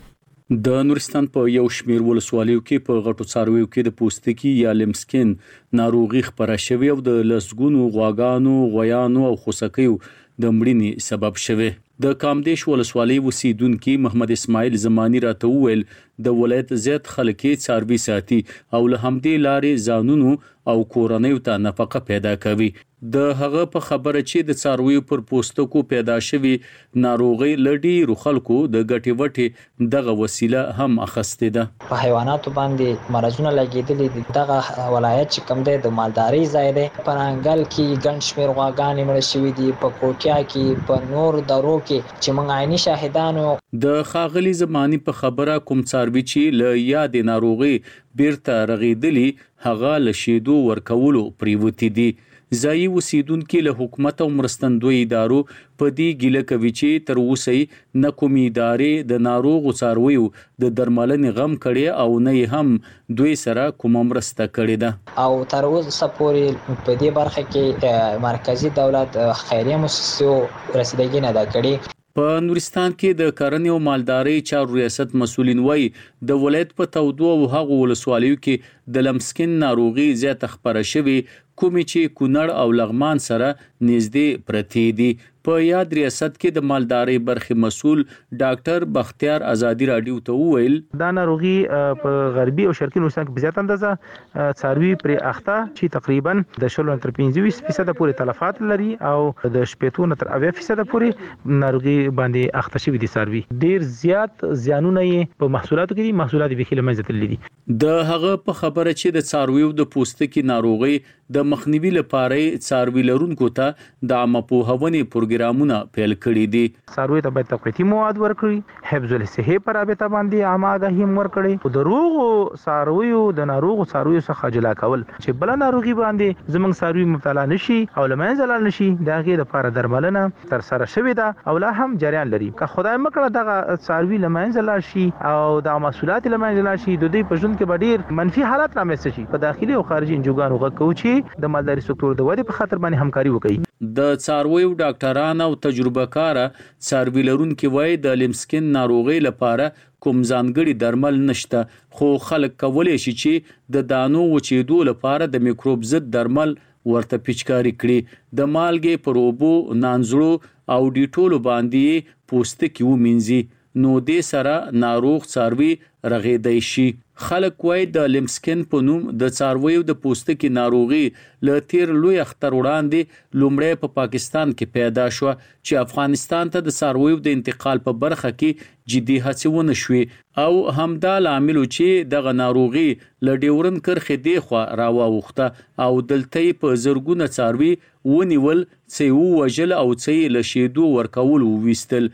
د نورستان په یو شمیر ولسوالیو کې په غټو څارویو کې د پوستکي یا لمسکین ناروغي خپره شوې او د لسګونو غواګانو، غویانو او خوسکیو د مړینې سبب شوه. د کامدیش ولسوالۍ اوسیدونکو محمد اسماعیل زمانی راته وویل د ولایت زیات خلک څاروي ساتي او له همدې لارې ځانونو او کورنیو ته نفقه پیدا کوي. د هغه په خبره چې د څارویو پر پوستکو پیدا شوی ناروغي لډي خلکو د ګټي وټي دغه وسیله هم اخستې ده. په حیواناتو باندې مرزونه لګیدلې دي. دغه ولایت چې کوم دی د مالداري ځای دی. پرانګل کې ګڼ شمېر غواګانې مړه شوي دي. په کوټیا کې په نور درو کې چې موږ عیني شاهدانو. د خاغلی زمانی په خبره کوم څاروي چې له یادې ناروغي بیرته رغیدلی هغه له شیدو ورکولو پریوتی دي. ځایي اوسیدونکو له حکومت او مرستندوی ادارو په دې ګیله کوي چې تر اوسه نه کومې ادارې د ناروغو څارویو د درملنې غم کړي او نه هم دوی سره کوم مرسته کړي ده. او تر اوسه پورې په دې برخه کې مرکزی دولت خیریه مؤسسو رسیدګي نه ده کړې. په نورستان کې د کرنې او مالداري چارو ریاست مسؤلین وایي د ولایت په تودو او هغو ولسوالیو کې د لمسکین ناروغي زیاته خپره شوې کومې چې کونړ او لغمان سره نږدې پرتې دي. په یاد ریاست کې د مالداري برخه مسؤل ډاکټر بختیار آزادی رادیو ته وویل دا ناروغي په غربي او شرقي نورستان کې بزیات اندازه څاروي پر اخته چې تقریبا د شلو تر پنځه ویشت فیصد پورې تلفات لري او د شپږ تر اویا فیصد پورې ناروغي باندې اخته شوی دي. څاروي ډیر زیات زیانونه یې په محصولاتو کې دي. محصولات به خله منځ تللي دي. د هغه په خبره چې د څارویو د پوستکي ناروغي د مخنیوي لپاره څاروي لرونکو ته د عامه پوهاونې پروګرامونه پیل کړي دي. څاروي ته باید تقویتي مواد ورکړي. حفظ الصحه پر رابطه باندې عامه آگاهي ورکړي. د روغو څارویو د ناروغو څارویو څخه جلا کول چې بل ناروغي باندې زمنګ څاروي مبتلا نشي او لمنځه لاړ نشي. دغه لپاره درملنه تر سره شوې ده او لا هم جریان لري. که خدای مکړه دغه څاروي لمنځه لاړ شي او د محصولات لمنځه لاړ شي د دوی په ژوند کې ډېر منفي حالات رامنځته شي. په داخلي او خارجي انجوګانو غوښتو چې د مالداري سکتور د ودې په خاطر باندې همکاري وکړي. د څارویو ډاکټران او تجربه کار څاروي لرونکو وایي د لمسکین ناروغي لپاره کوم ځانګړي درمل نشته خو خلک کولای شي چې د دانو وچېدو لپاره د میکروب ضد درمل ورته پیچکاری کړي. د مالګې پروبو نانزړو او ډیټولو باندې پوستکي ومنځي نو دې سره ناروغ څاروي رغېدای شي. خلک وایي د لمسکین په نوم د څارویو د پوستکي ناروغي له تیر لوی اختر وړاندې لومړی په پاکستان کې پیدا شو چې افغانستان ته د څارویو د انتقال په برخه کې جدي هڅې ونه شوې او همدا لامل چې دغه ناروغي له ډیورن کرخې دی خو راووخته او دلته په زرګونه څاروي ونیول چې ووجل او چې له شیدو ورکول وویستل.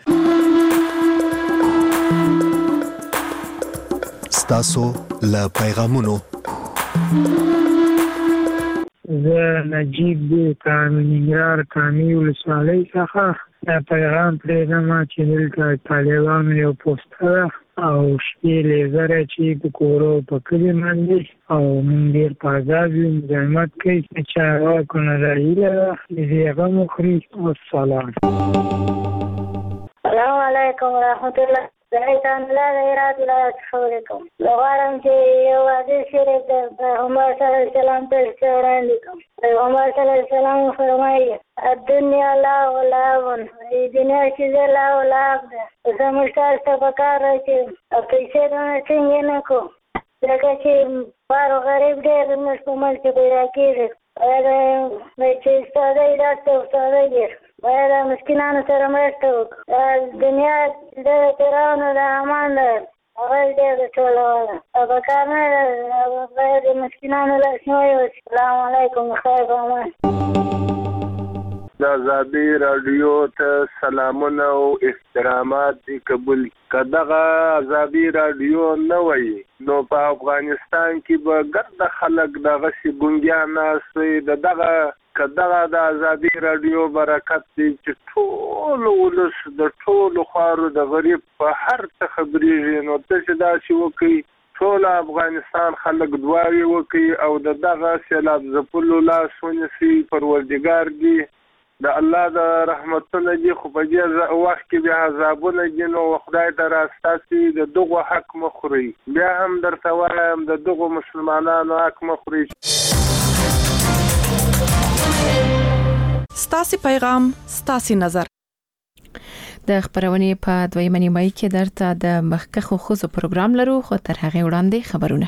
ستاسو له پیغامونو زه نجیب کامنګرار کامی ولسوالۍ څخه دا پیغام پرېږدم چې دلته طالبانو یو پوسټر او شپې لیزره چې په کورو په کلي باندې او موږ ډېر په عذاب یو مزاحمت کوي چې چارواکو نه دا هیله ده چې هغه مو خوري. والسلام. السلام علیکم ورحمة الله. زهيتان لا غيرات لا تحولكم لغارم في وادي شريك عمر صلى الله عليه وسلم تذكران لكم عمر صلى الله عليه وسلم فرمائي الدنيا لا ولعب الدنيا شذ لا ولعب وسمشتار سبكار رجل أكيسر نسينكم لكن بارو غريب دير نسكمل تبراكير باید چې استادۍ داسې استادۍ ډېر باید د مسکینانو سره مرسته وکړو. دنیا د پیرانو د امان ده هغه ډېر ټولوله او په کار نه ده باید د مسکینانو لاسنیوی وشي. السلام علیکم خیر په امان. د آزادي رادیو ته سلامونه او احترامات دي قبول. که دغه آزادي رادیو نه وای نو په افغانستان کې به ګرد خلک دغسې ګونګیان ناست وي. د دغه که دغه د آزادي رادیو برکت دی چې ټول ولس د ټولو خوارو د غریب په هر څه خبرېږي نو ته چې داسې وکړي ټول افغانستان خلک دعاوې وکړي او د دغه سیلاب ځپلو لاس ونیسي. پروردګار دی د الله د رحمتونه دي خو په دې وخت کې بیا عذابونه دي نو خدای ته راستاسي د دغو حق مخوري. بیا هم درته وایم د دغو مسلمانانو حق مخوري. ستاسي پیغام ستاسي نظر. د خبرونې په دویمه نیمه کې درته د مخکخو خوځو پروګرام لرو خو تر هغه وړاندې خبرونه.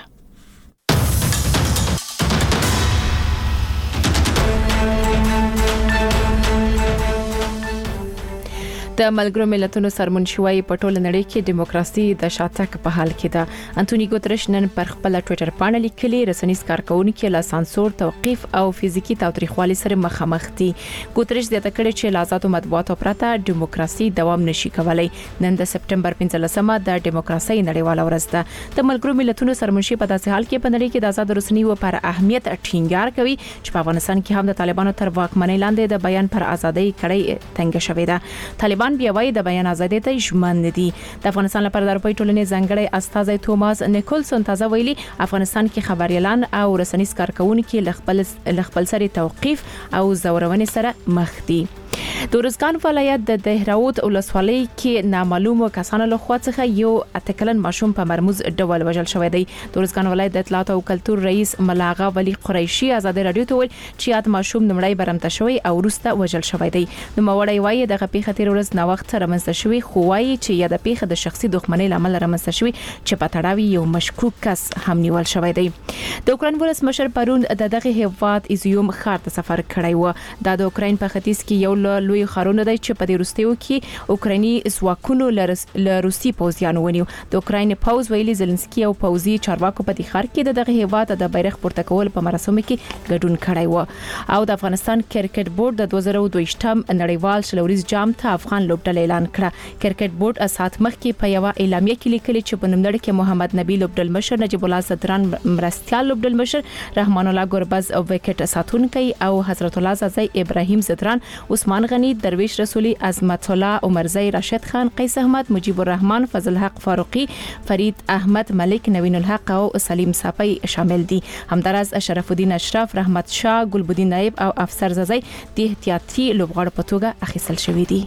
د ملګرو ملتونو سرمنشوي په ټوله نړۍ کې دیموکراسي د شاتګ په حال کې ده. انټونی ګوتریش نن پر خپل ټوئیټر باندې لیکلي رسنیز کارکونکو له سانسور توقيف او فزیکی تاوتریخوالي سره مخامخ دي. ګوتریش د تکړه چې لازم مطبوعاتو پرته دیموکراسي دوام نشي کولای. نن د سپټمبر پنځلسمه د دیموکراسي نړیواله ورځ ده. د ملګرو ملتونو سرمنشي په داسې حال کې په نړۍ کې د آزاد رسنیو پر اهمیت ټینګار کوي چې په افغانستان کې هم د طالبانو تر واکمنۍ لاندې د بیان پر ازادۍ کړي تنګ شوې ده. طالبان بیا وایي د بیان ازادۍ ته ژمن دي. د افغانستان لپاره د اروپای ټولنې ځانګړی استازی توماس نیکولسون تازه ویلي افغانستان کې خبريالان او رسنیز کارکونکو له خپل له خپل سره توقيف او زورونې سره مخ دي. د ورزګان ولایت د دهراوت ولسوالۍ کې نامعلومو کسانو له خوا څخه یو اتکلن ماشوم په مرموز ډول وژل شوی دی. د ورزګان ولایت د اطلاعات او کلتور رئیس ملاغه ولی قریشي آزاد رادیو ته ویل چې یاد ماشوم نمړی برمته شوی او وروسته وژل شوی دی. نو موړی وایي د غپی خطر ورځ نو وخت رامنځته شوی خو وایي چې یا د پیښه د شخصي دښمنۍ لامل رامنځته شوی چې په تړاو یو مشکوک کس هم نیول شوی دی. د اوکرين ولس مشر پرون د دغه هیواد ایزیوم ښار ته سفر کړی و. د اوکرين په ختیځ کې یو لوی خارونه دی چې په دې وروستیو کې اوکراني ځواکونو له روسي پوځیانو ونیو. د اوکرين پوز ویلي زلنسکي او پوزي چارواکو په دې ښار کې دغه هیواد د بیرغ پورته کول په مراسمو کې ګډون کړی و. او د افغانستان کرکټ بورډ د دوه زره دوه یم نړیوال شلوريز جام ته افغان لوبډله اعلان کړه. کرکټ بورډ اسات مخ کې په یو اعلامیه کې لیکلي چې په نوملړ کې محمد نبی لوبډل مشر، نجیب الله زدران مرستيال لوبډل مشر، رحمان الله ګوربز او وکټ ساتونکي او حضرت الله زازي ابراهيم زدران، عثمان غني، درویش رسولي، عظمت الله عمرزي، راشد خان، قیس احمد، مجيب الرحمن، فضل حق فاروقي، فرید احمد ملک، نوین الحق او سلیم صافي شامل دي. همدارس شرف الدین اشرف، رحمت شاه، ګلبدین نایب او افسر زازي د احتیاطي لوبغاړو په توګه اخیستل شوی دي.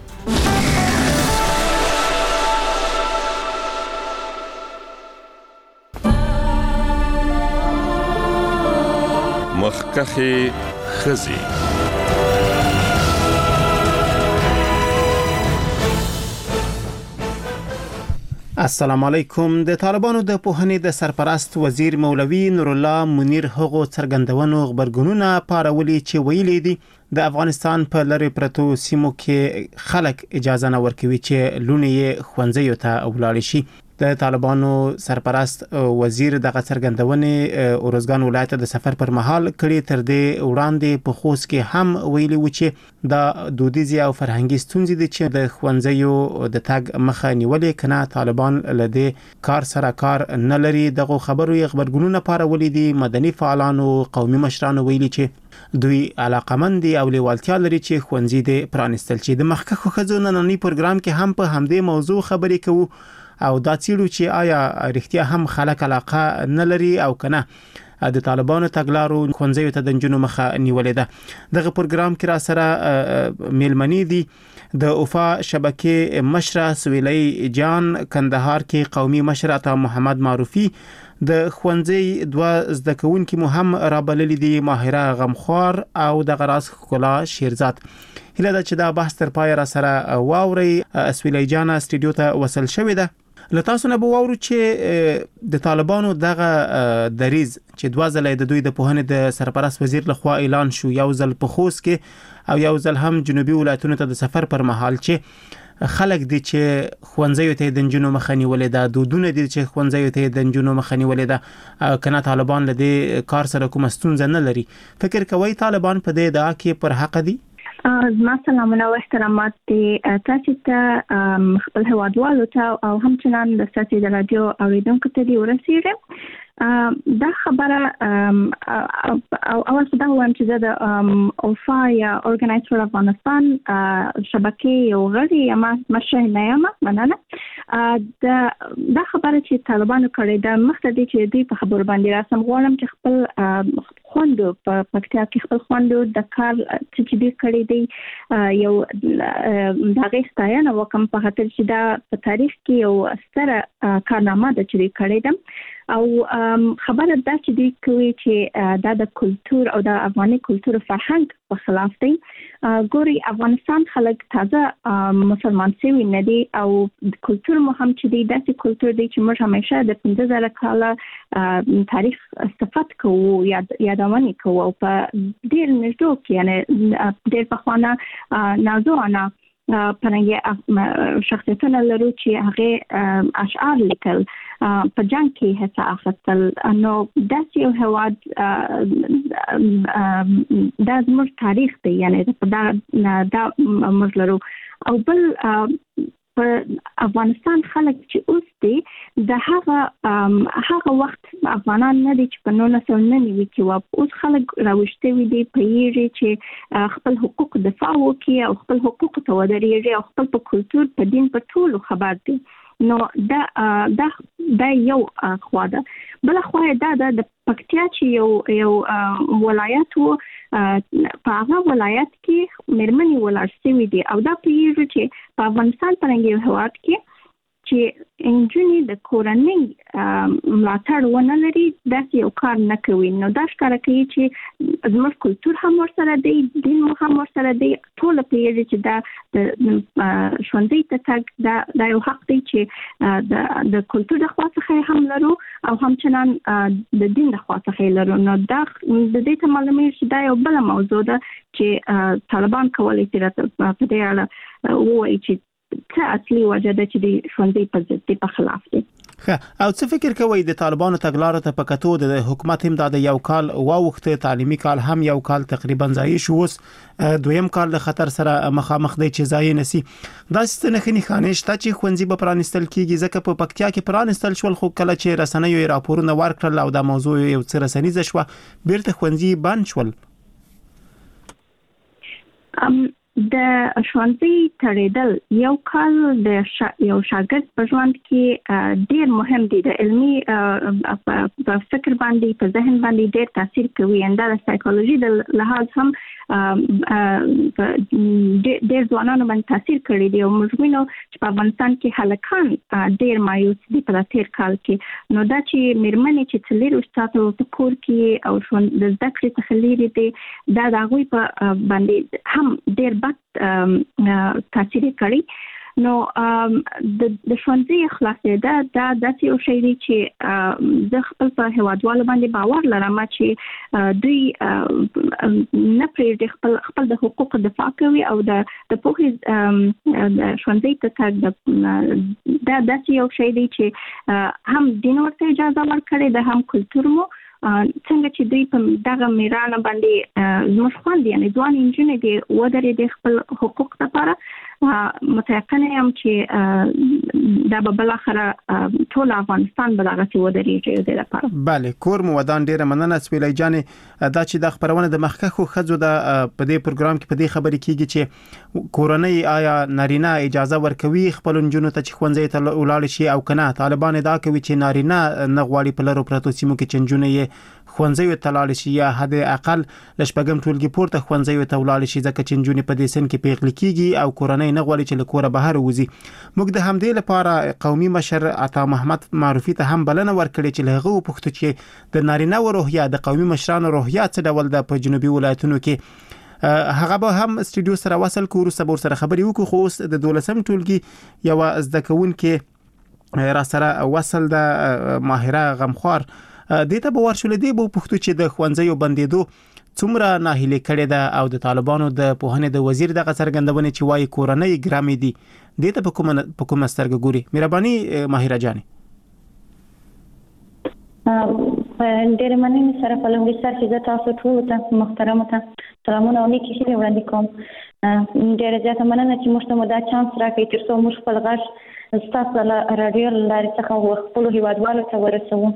مخکخي خزي السلام علیکم. د طالبانو د پوهنې د سرپرست وزیر مولوی نور الله منیر هغو څرګندونو خبرګونونه پارولي چې ویلي دي د افغانستان په لری پرتو سیمو کې خلک اجازه نه ورکوي چې لونې خوندزیو ته ولاړ شي. د طالبانو سرپرست وزیر دغه څرګندونې اورزګان ولایت د سفر پر مهال کړي. تر دې وړاندې په خوست کې هم ویلي و چې د دودیزي او فرهنګي ستونزې دي چې د خوندزیو د تګ مخه نیولې کنه طالبان لدی کار سره کار نه لري. دغه خبرو یې خبرګونونه پارولي دي. مدني فعالانو قومي مشرانو ویلي چې دوی علاقمند دي او لیوالتیا لري چې خوندزي د پرانستل چې د مخکخو خزو نننی پروګرام کې هم په همدې موضوع خبرې کوو او دا چیرې چې آیا رښتیا هم خلک علاقه نه لري او کنه د طالبانو تګلارو خوندزیو ته د جنونو مخه نیولې ده. دغه پروګرام کې را سره میلمنی دي د اوفا شبکې مشره سویلی جان، کندهار کې قومي مشر عطا محمد معروفي، د خوندزي دوا زده کوونکي مهم رابللي دي ماهره غمخوار او د غراس کولا شیرزاد. هله دا چې دا بحث تر پای را سره واوري. سویلی جان استودیو ته وصل شوې ده له تاسو نه به واورو چې د طالبانو دغه دریز چې دوه ځله د دوی د پوهنې د سرپرست وزیر لخوا اعلان شو، یو ځل په خوست کې او یو ځل هم جنوبي ولایتونو ته د سفر پر مهال، چې خلک دي چې خوندزیو ته د انجونو مخنی ولې دا دودونه دي چې خوندزیو ته د انجونو مخنی ولې دا کنه طالبان له دې کار سره کوم ستونزه نه لري. فکر کوي طالبان په دې ادعا کې پر حق دي؟ زما سلامونه او احترامات دي تاسو ته خپل هوادوالو ته او همچنان د تاسو د رادیو اوریدونکو ته دی ورسیږي. دا خبره او اول څه دا وایم چې زه د اوفا یا اورګنایزر فور افغانستان شبکې یو غړی یم، مشر نه یم مننه. دا خبره چې طالبانو کړې ده مخته دی چې دوی په خبرو باندې راسم غواړم چې خپل خوندو په پکتیا کې خپل خوندو د کار چې دوی کړی دی یو د هغې ستاینه وکړم په خاطر چې دا په تاریخ کې یو ستره کارنامه ده چې دوی کړې ده او خبره ده چې دوی کوي چې دا د کلتور او د افغاني کلتور فرهنګ په خلاف دی. ګوري افغانستان خلک تازه مسلمان شوي نه دي او کلتور مو هم چې دی داسې کلتور دی چې موږ همیشه د پنځه زره کاله تاریخ صفت کوو یادونه کوو او په ډېر نږدې کې یعنې ډېر پخوانه نازوانه پرنګي شخصیتونه لرو چې هغه اشعار لیکل په جنگ کې هڅه اخیستل. نو داسې یو هېواد دا زموږ تاریخ دی یعنې دا دا موږ لرو. او بل په افغانستان خلک چې اوس دي د هغه هغه وخت افغانان نه دي چې په نولس سوه نهه نوي کې وو. اوس خلک راوښتوي دي په یېږي چې خپل حقوق دفاع وکړي او خپل حقوق ته ودرېږي او خپل په کلتور په دین په ټولو خبر دي. نو دا دا دا یو خوا ده. بل خوا دا د پکتیا چې یو یو ولایت وو، په هغه ولایت کې مېرمنې ولاړ شوي دي او دا پوهېږو چې په افغانستان پرنګي هېواد کې چې انجونې د کورنۍ ملاتړ ونه لري داسې یو کار نه کوي. نو دا ښکاره کوي چې زموږ کلتور هم ورسره دی، دین مو هم ورسره دی. ټوله پوهېږي چې دا د ښوونځي ته تګ دا دا یو حق دی چې د د کلتور د خوا څخه هم لرو او همچنان د دین د خوا څخه لرو. نو دا د دې ته معلومیږي چې دا یو بله موضوع ده چې طالبان کولی شي راته په دې اړه ووایي چې څه اصلي وجه ده چې د ښوونځي په ضد دی، په خلاف دی. او څه فکر کوئ د طالبانو تګلارو ته په کتو د حکومت هم د یو کال واوخته تعلیمي کال هم یو کال تقریبا ځای شو، اوس دویم کال د خطر سره مخامخ دی چې ځای نسی. دا ستنه خني خانه شته چې ښوونځي به پرانستل کیږي ځکه په پکتیا کې پرانستل شول، خو کله چې رسنیو راپورونه ورکړل او د موضوع یو څه رسنیزه شو بیرته ښوونځي بند شول. د ښوونځي تړېدل یو کال د شا... یو شاګرد په ژوند کې ډېر مهم دی. د علمي په فکر باندې په ذهن باندې ډېر تاثیر کوي. انده د سایکولوژي د لحاظ هم ډېر ځوانانو باندې تاثیر کړی دی او موږ وینو چې په افغانستان کې هلکان ډېر مایوس دي په تیر کال کې. نو دا چې مېرمنې چې څلور ساعته په کور کې او د زده کړې څخه لرې دي دا د هغوی په باندې هم ډېر بد تاثیر کړی. نو د ښوونځي خلاصېده دا داسې یو شی دی چې زه خپل په هېوادوالو باندې باور لرم چې دوی نه پرېږدي خپل خپل د حقوقو دفاع کوي او د د پوهې د ښوونځي ته تګ دا داسې یو شی دی چې هم دین ورته اجازه ورکړې ده هم کلتور مو څنګه چې دوی په دغه میرانه باندې زموږ خوند یعنې ځوان نجونې دي ودرېدې خپل حقوق لپاره. متيقنه یم چې دا به بل اخره ټول افغانستان به دغه څه ودرېږي د لپاره. بله کور مو ودان ډیره مننه سپیلای جانې. دا چې د خبرونه د مخکخو خځو د په دې پروګرام کې په دې خبرې کیږي چې کورنۍ آیا نارینه اجازه ورکوي خپل نجونو ته چې ښوونځي ته ولاړ شي او کنه طالبان دا کوي چې نارینه نه غواړي په لرو پرتو سیمو کې چې نجونې یې ښوونځي ته لاړ شي یا حد اقل لشپږم ټولګي پورته ښوونځي ته ولاړ شي ځکه چې نجونې په دې سن کې پیغلي کیږي او کورنۍ نه غواړي چې له کوره بهر وځي. موږ د همدې لپاره قومي مشر عطا محمد معروفي ته هم بلنه ورکړې چې له هغه وپوښتو چې د نارینه و روحیه د قومي مشرانو روحیه څه ډول ده په جنوبي ولایتونو کې. هغه به هم استودیو سره وصل کورو سره سره خبرې وکړو. خو اوس د دولسم ټولګي یو زده کوونکې را سره وصل د ماهره غمخوار دې ته به ورشول دی به پښتو چې د ښوونځیو بندېدو څومره ناهیلي کړې ده او د طالبانو د پوهنې د وزیر دغه څرګندونې چې وايي کورنۍ ګرامې دي دې ته په کومه په کومه سترګه ګوري مهرباني ماهره جانې ډېر مننه سره په لومړي سر کې تاسو ټول ته محترم ته سلامونه او نیکی هیله وړاندې کوم ډېر زیاته مننه چې موږ ته مو دا چانس راکړی ترڅو موږ خپل غږ ستاسو له رادیو لارې څخه خپل هیوادوالو ته ورسوو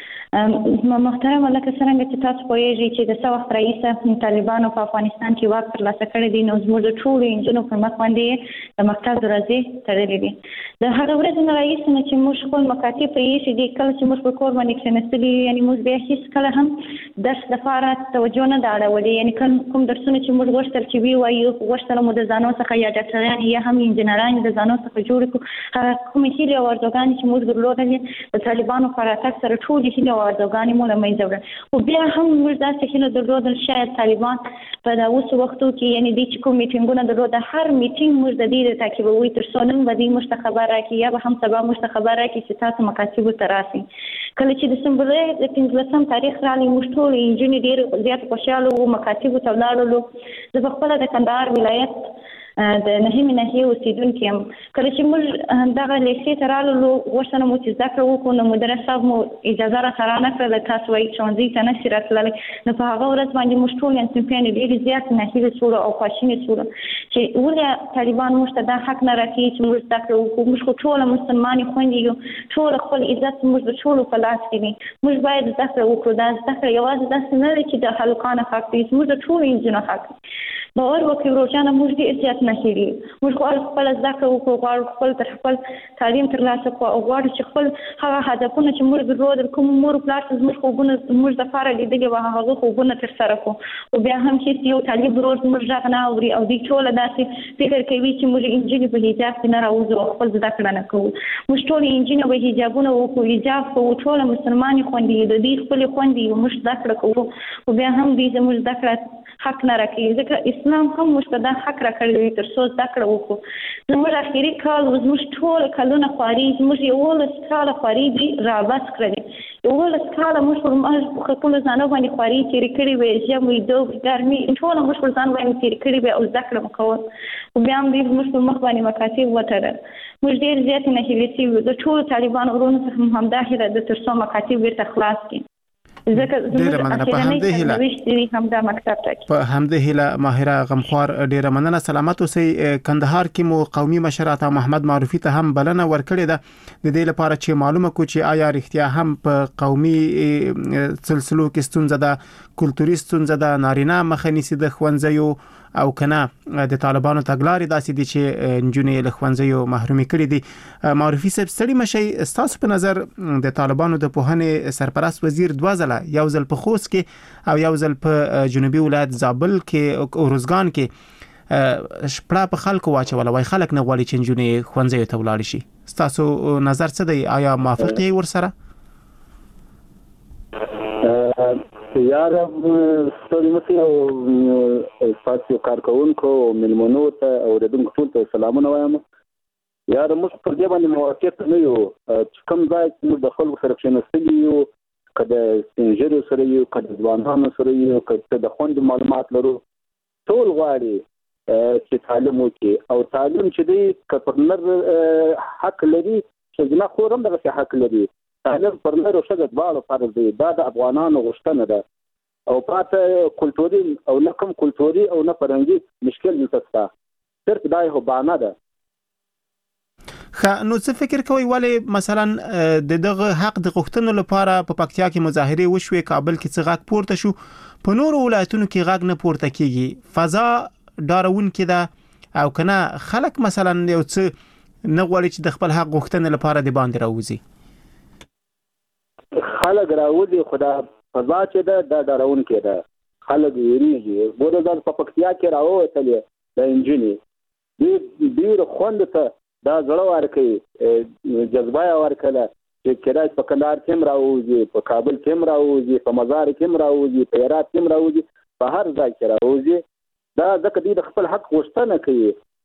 محترم لکه څنګه چې تاسو پوهیږئ چې د څه وخت راهیسه طالبانو په افغانستان کې واک ترلاسه کړی دی نو زموږ د ټولو نجونو پر مخ باندې د مکتب دروازې تړلې دي د هغه ورځې نه راهیسه نه چې موږ خپل مکاتب پرېښي دي کله چې موږ په کور باندې کښېنستلي یعنې موږ بیا هېڅ کله هم درس دپاره توجه نه ده اړولې یعنې کوم درسونه چې موږ غوښتل چې ووایو غوښتل مو د ځانو څخه یا ډاکټران یا هم انجینران د ځانو څخه جوړ کړو هغه کومې هیلې او ارزوګانې چې موږ درلودلې د طالبانو په راتګ سره ټولې هیلې او ارزوګانې مو له منځه وړه خو بیا هم موږ داسې هیله درلودل شاید طالبان په دا اوسو وختو کې یعنې دوی چې کوم میټینګونه درلوده هر میټینګ موږ د دې د تعقیبوي تر څو نن به دوی موږ ته خبر راکړي یا به هم سبا موږ ته خبر راکړي چې تاسو مکاتبو ته راسئ کله چې د سمبولۍ د پنځلسم تاریخ راغلی موږ ټولې نجونې ډېر زیات خوشحاله وو مکاتبو ته ولاړلو زه په خپله د کندهار ولایت د نهمې ناحیې اوسېدونکې یم کله چې موږ دغه لیسې ته راللو غوښتنه مو چې زده کړه وکړو نو مدرس صاحب مو اجازه راته رانه کړله تاسو وایي ښوونځي ته نشئ راتللی نو په هغه ورځ باندې موږ ټول صنفیانې ډېرې زیات ناهیلې شولو او خواشینې شولو چې ولې طالبان موږ ته دا حق نه راکوي چې موږ زده کړه وکړو موږ خو ټوله مسلمانې خویندې یو ټوله خپل عزت موږ د ټولو په لاس کې دی موږ باید زده کړه وکړو دا زده کړه یوازې داسې نه دی چې د هلکانو حق دی زموږ د ټولو نجونو حق دی باور وکړئ وروجانه موږ ډېر زیات ناهیلي یو موږ غواړو خپله زده کړه وکړو غواړو خپل تر خپل تعلیم ترلاسه کړو او غواړو چې خپل هغه هدفونه چې موږ درلودل کوم مور پلار چې زموږ خوبونه زموږ دپاره لیدلي وو هغه خوبونه ترسره کړو خو بیا هم هېڅ یو طالب ورور زموږ غږ نه اوري او دوی ټوله داسې فکر کوي چې موږ نجونې په حجاب کې نه راوځو او خپل زده کړه نه کوو موږ ټولې نجونې به حجابونه وکړو حجاب کوو ټوله مسلمانې خویندې یو د دوی خپلې خویندې یو موږ زده کړه کوو خو بیا هم دوی زموږ زده کړه حق نه راکوي ځکه اسلام هم موږ ته دا حق راکړی دی تر څو زده کړه وکړو زموږ اخري کال زموږ ټول کلونه خواري زموږ یولس کاله خواري دي رابس کړی یولس کاله موږ پر خپلو ځانو باندې خواري تېرې کړې وې ژمی دوب ګرمي ټوله موږ پر ځان باندې تېرې کړې وې او زده کړه مو کول خو بیا هم دوی زموږ پر مخ باندې مکاتب وتړل موږ ډېر زیاتې ناهیلې شوي وو د ټولو طالبانو وروڼو څخه هم همدا هیله ده تر څو مکاتب بیرته خلاص کړي ډیره مننه په همدې هیله په همدې هیله ماهره غمخوار ډیره مننه سلامت اوسئ کندهار کې مو قومي مشر عطا محمد معروفي ته هم بلنه ورکړې ده د دې لپاره چې معلومه کو چې آیا رښتیا هم په قومي سلسلو کې ستونزه ده کلتوري ستونزه ده نارینه مخه نیسي د ښوونځیو او کنه د طالبانو تګلارې داسې دي چې نجونې له ښوونځیو محرومي کړي دي معروفي صاحب ستړي مشي تاسو په نظر د طالبانو د پوهنې سرپرست وزیر دوه ځله یو ځل په خوست کې او یو ځل په جنوبي ولایت زابل کې اورزګان کې شپړه په خلکو واچول وای خلک نه غواړي چې نجونې ښوونځیو ته ولاړ شي تاسو نظر څه دی آیا موافق یې ورسره یار ستوري مته او فاسیو کارکونکو ملمنو ته او د دغه ټول ته سلامونه وایم یار موږ پر دې باندې موافق نه یو چې کوم ځای چې د خلکو سره کښېنستلي یو کله سپینجرو سره یو کله ځوانانو سره یو کله د خوند معلومات لرو ټول غواړي چې تعلیم وکړي او تعلیم چې دی کپرنر حق لري چې نه خورم دغه حق لري تعلیم پر نر او شګه دواړو فرض دی دا د افغانانو غوښتنه ده او پاته کلتوري او نه کوم کلتوري او نه فرهنګي مشکل نشته صرف دا یو بهانه ده خا نو څه فکر کوي ولی مثلا د دغه حق د غوښتنو لپاره په پکتیا کې مظاهره وشوي کابل کې څه غاک پورته شو په نورو ولایتونو کې غاک نه پورته کیږي فضا ډارون کې ده او کنه خلک مثلا یو څه نه غواړي چې د خپل حق غوښتنې لپاره د باندې راوځي خلک راوځي خدا فضا چې ده دا ډارون کې ده خلک یریږي بوده ځان په پکتیا کې راووتلې د انجینی ډېر خوند ته دا زړه ورکوي جذبه یې ورکړله چې کراچ په کندهار کې هم راوځي په کابل کې هم راوځي په مزار کې هم راوځي په هرات کې هم راوځي په هر ځای کې راوځي دا ځکه دوی د خپل حق غوښتنه کوي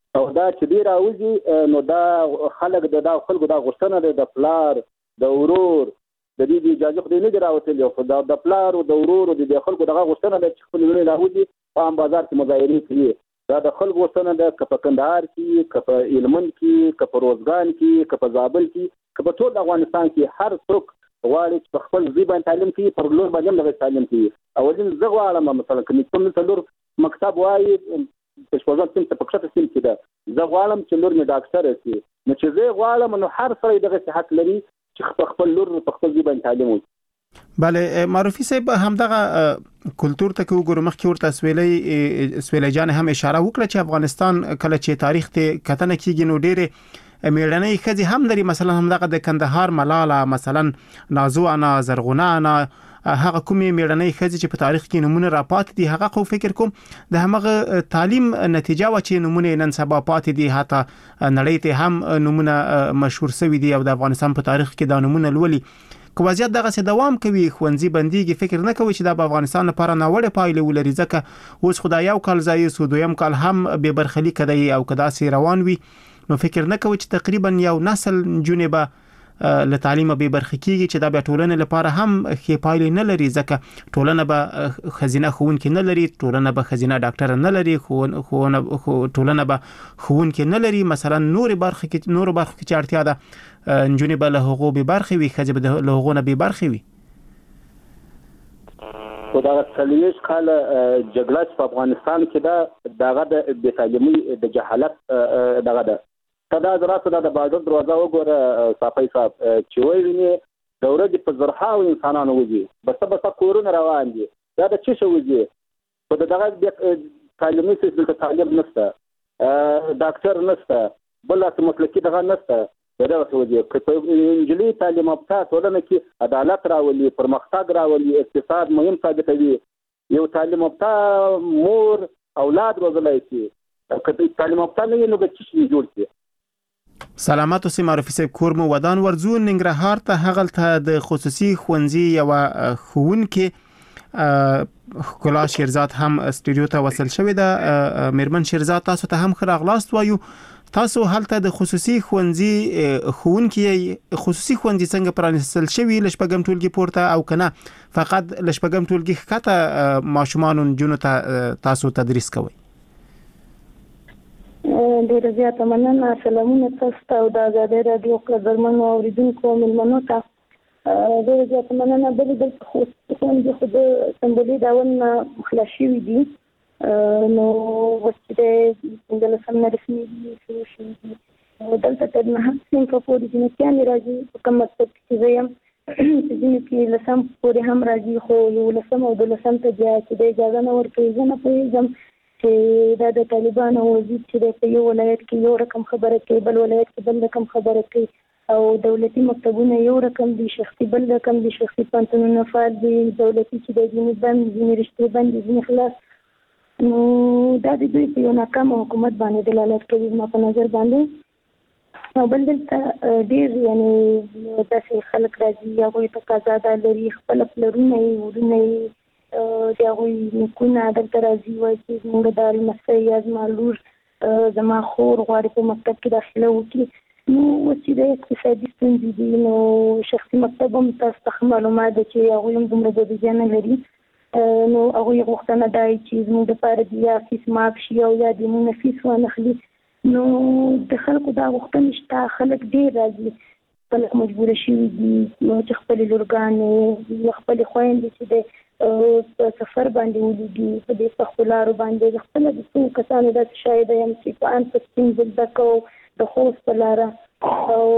او دا چې دی راوځي نو دا خلک د دا خلکو دا غوښتنه ده د پلار د ورور د دې د اجازه خو نه دی راوتلی خو دا د پلار او د ورور او د خلکو دغه غوښتنه ده چې خپل لوري راوځي په عام بازار کې مظاهرې کوي. دا د خلکو غوښتنه ده که په کندهار کې که په هلمند کې که په روزګان کې که په زابل کې که په ټول افغانستان کې هر څوک غواړي چې په خپل ځای باندې تعلیم کوي پر لور باندې هم دغه تعلیم کوي. اولین زه غواړم مثلا که مې کوم څلور مکتب وایي په شپږم صنف په کښته صنف کې ده زه غواړم چې لور مې ډاکټره شي نو چې زه غواړم نو هر سړی دغه حق لري چې خپل لور په خپل ځای باندې تعلیم وکړي. بله معروفي صاحب همدغه کلچر ته وګورو مخکې ورته سویلې سویلې جان هم اشاره وکړه چې افغانستان کله چې تاریخ ته کتنه کیږي نو ډېر میړنۍ ښځې هم لري مثلا همدغه د کندهار ملاله مثلا نازو انا زرغونه انا هغه کومې میړنۍ ښځې چې په تاریخ کې نمونه راپات دي هغه خو فکر کوم د همغه تعلیم نتیجه و چې نمونه نن سبا پات دي حتی نړۍ ته هم نمونه مشهور شوی دي او د افغانستان په تاریخ کې دا نمونه لولي که وضعیت دغه څه دوام کوي خوندزي بنديږي فکر نه کوي چې دا په افغانستان لپاره ناوړه پایله ولري ځکه اوس خدای یو کال ځای سو دویم کال هم به برخلی کړي او کدا سي روان وي نو فکر نه کوي چې تقریبا یو نسل جنبه له تعلیم به برخه کیږي چې دا به ټولنه لپاره هم خې پایله نه لري ځکه ټولنه به خزینه خون کې نه لري ټولنه به خزینه ډاکټر نه لري خو ټولنه به خون کې نه لري مثلا نور برخه کې نور برخه کې چارتیا ده انجونی به له حقوق به برخه وي خځه به له حقوقونه به برخه وي. خو دا څلويش کال جګړه په افغانستان کې دا دغه د بې تعلیمي د جهالت دغه ده دا دراسه د بازار دروازه وګوره صافي صاحب چې وایي د ورځې په زرهاو انسانانو وځي بس بس کورونه روان دي دا د څه شو وځي په دغه تعلیمي سیستم کې تعلیم نشته ډاکټر نشته بل څه مسلکي دغه نشته دا څه وځي چې انجلي تعلیم یافته ټولنه کې عدالت راولي پرمختګ راولي اقتصاد مهم ثابتوي یو تعلیم یافته مور اولاد روزلای شي که تعلیم یافته نه نو به څه شي جوړ شي. سلامات اوسئ معرفي صاحب کور مو ودان ورزو ننګرهار ته هغه ته د خصوصي ښوونځي یو ښوونکې کلا شیرزاد هم استودیو ته وصل شوې ده میرمن شیرزاد تاسو ته هم خراغلاست وایو تاسو هلته د خصوصي ښوونځي ښوونکې خصوصي ښوونځي څنګه پرانستل شوی لشپګم ټولګي پورته او کنه فقط لشپګم ټولګي ښکته ماشومان جنو ته تاسو تدریس کوي. ډېر زیاته مننه سلامونه تاسو ته او د آزادۍ راډیو قدرمنو اوریدونکو مېلمنو ته ډېر زیاته مننه بلې دلته خو ښوونځي خو د سمبولي ډول نه خلاص شوي دي نو اوس چې د پنځلسم نه رسمي شروع شوي دي دلته تر نهه صنفه پورې جنتیانې راځي په کوم مکتب کې چې زه یم چې ځینو کې لسم پورې هم راځي خو یولسم او دولسم ته بیا چې د اجازه نه ورکوي زه نه پوهېږم چې دا د طالبانو وزیر چې د یو ولایت کې یو رقم خبره کوي بل ولایت کې بل رقم خبره کوي او دولتي مکتبونه یو رقم دي شخصي بل رقم دي شخصي پانتونونه فعال دي دولتي چې د ځینې بند ځینې رشتې بند دي ځینې خلاص نو دا د دوی په یو ناکامه حکومت باندې دلالت کوي زما په نظر باندې او بل دلته ډېر یعنې داسې خلک راځي هغوی تقاضا دا لري خپله پلرونه یې ورونه یې د هغوی نیکونه دلته راځي وایي چې زموږ د لمسۍ یا زما لور زما خور غواړي په مکتب کې داخله وکړي نو اوس چې د اقتصادي ستونزې دي نو شخصي مکتب هم تاسو ته ښه معلومات ده چې هغوی هم دومره بودیجه نه لري نو هغوی غوښتنه دا وي چې زموږ دپاره د یا فیس معاف شي او یا د مونه فیس وانخلي نو د خلکو دا غوښتنې شته خلک ډېر راځي خلک مجبوره شوي دي چې خپلې لورګانې خپلې خویندې چې د په سفر باندې ولیږي په دې سختو لارو باندې خپله د څو کسانو داسې شاهده یم چې په ان په ستونزو زده کوو د خوست په لاره او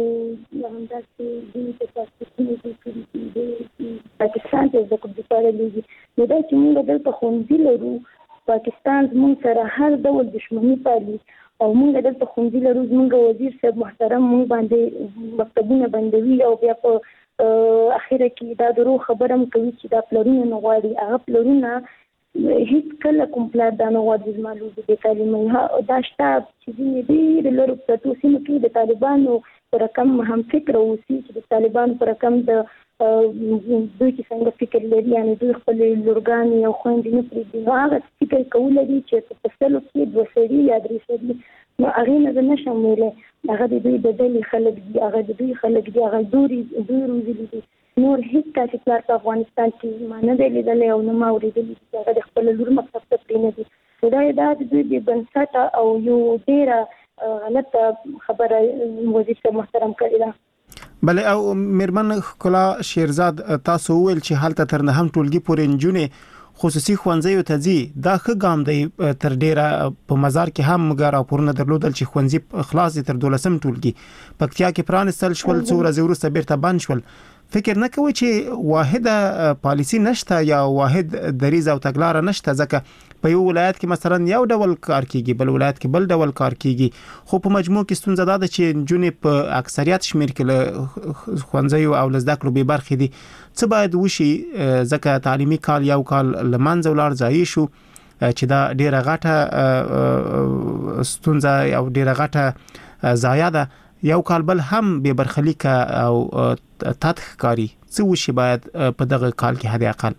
همداسې دوی په پاسپورټونه کې کړي دي د پاکستان ته زده کړو دپاره لیږي نو دا چې موږ دلته ښوونځي لرو پاکستان زموږ سره هر ډول دښمني پالي او موږ دلته ښوونځي لرو زموږ وزیر صاحب محترم موږ باندې مکتبونه بندوي او بیا په اخیره کې دا درو خبره هم کوي چې دا پلرونه نه غواړي هغه پلرونه هیڅ کله کوم پلار دا نه غواړي زما لور د بې تعلیمۍ دا شته چې ځینې ډېرې لرو پرتو سیمو کې د طالبانو په رقم هم فکر اوسي چې د طالبانو په رقم د دوی چې څنګه فکر لري یعنی دوی خپل لورګان او خويندې نه پرېږدي نو هغه فکر کول دي چې په فصلو کې دوه سړي یا درې سړي نو هغه نه نشم ویلې هغه د دوی د دلی خلک دي هغه د دوی خلک دي هغه دوی دوی روزلي دي نور هیڅ کاسې پلار په افغانستان کې ما نه دی لیدلی او نه ما اورېدلي چې هغه د خپل لور مکتب ته پرې نه دي دا دا د دوی د بنسټ او یو ډېره غلطه خبره وزیر صاحب محترم کړې ده. بله او میرمن ښکلا شیرزاد تاسو وویل چې هلته تر نه هم ټولګي پورې نجونې خصوصي ښوونځیو ته ځي دا ښه ګام دی تر ډیره په مزار کې هم موږ راپورونه درلودل چې ښوونځي خلاص دي تر دولسم ټولګي پکتیا کې پرانستل شول څو ورځې وروسته بیرته بند شول فکر نه کوئ چې واحده پالیسی نشته یا واحد دریز او تګلاره نشته ځکه په یو ولایت کې مثلا یو ډول کار کیږي بل ولایت کې بل ډول کار کیږي خو په مجموع کې ستونزه ده چې نجونې په اکثریت شمیر کې له ښوونځیو او له زده کړو بې برخې دي څه باید وشي ځکه تعلیمي کال یو کال له منځه ولاړ ځایي شو چې دا ډیره غټه ستونزه او ډیره غټه ضایعه ده یو کال بل هم به برخلیک او تاتخ کاری څه وشي باید په دغه کال کې حد اقل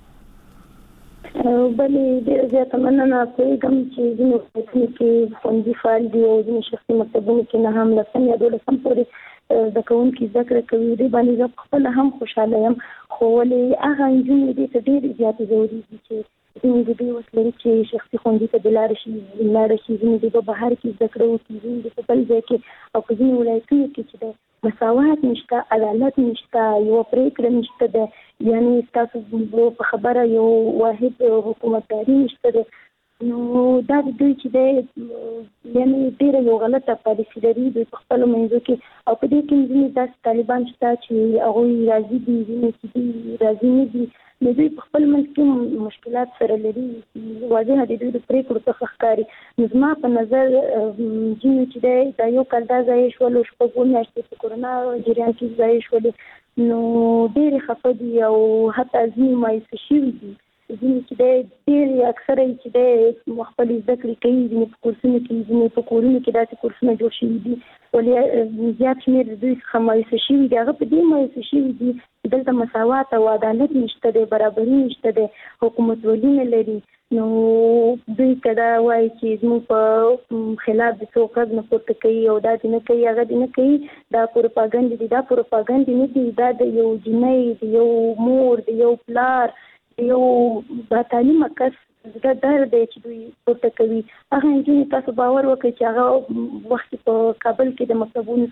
بلې ډېر زیاته مننه پوهېږم چې ځینو ولایتونو کې ښوونځي فعال دي او ځینې شخصي مکتبونو کې نه هم لسم یا دولسم پورې زده کوونکي زده کړه کوي دې باندې زه پخپله هم خوشحاله یم خو ولې هغه نجونې دې ته ډېرې زیاتې ضروري دي چې ځینې د دې وس لري چې شخصي ښوونځي ته د لاړې شي لاړې شي ځینې د په بهر کې زده کړه وکړي ځینې د په بل ځای کې او په ځینې ولایتونو کې چې د مساوات نشته عدالت نشته یو پرېکړه نشته ده یعنی تاسو په خبره یو واحد حکومتداري نشته ده نو دا د دوی چې دی یعنی ډېره یو غلطه پالیسي لري دوی په خپلو منځو کې او په دې کې ځینې داسې طالبان شته چې هغوی راضي دي ځینې چې دي راضي نه دي نو دوی په خپل منځ کې مشکلات سره لري واضحه د دوی د پرېکړو څخه ښکاري نو زما په نظر ځینې چې دی دا یو کال دا ضایع شولو شپږ اووه میاشتې په کورونا جریان کې ضایع شولې نو ډېرې خفه دي او حتی ځینې مایوسه شوي دي ځینې چې دی ډېرې اکثره یې چې دی خپلې زده کړې کوي ځینې په کورسونو کې ځینې په کورونو کې داسې کورسونه جوړ شوي دي ولې زیات شمېر د دوی څخه مایوسه شوي دي هغه په دې مایوسه شوي دي چې دلته مساوات او عدالت نشته دی برابري نشته دی حکومتولي نه لري نو دوی که دا وایي چې زموږ په خلاف د څوک غږ نه پورته کوي او دا دې نه کوي هغه دې نه کوي دا پروپاګنډ دي دا پروپاګنډ نه دي دا د یو جنۍ د یو مور د یو پلار یو با تعلیمه کس زړه درد دی چې دوی پورته کوي هغه نجونې تاسو باور وکړئ چې هغه وخت په کابل کې د مکتبونو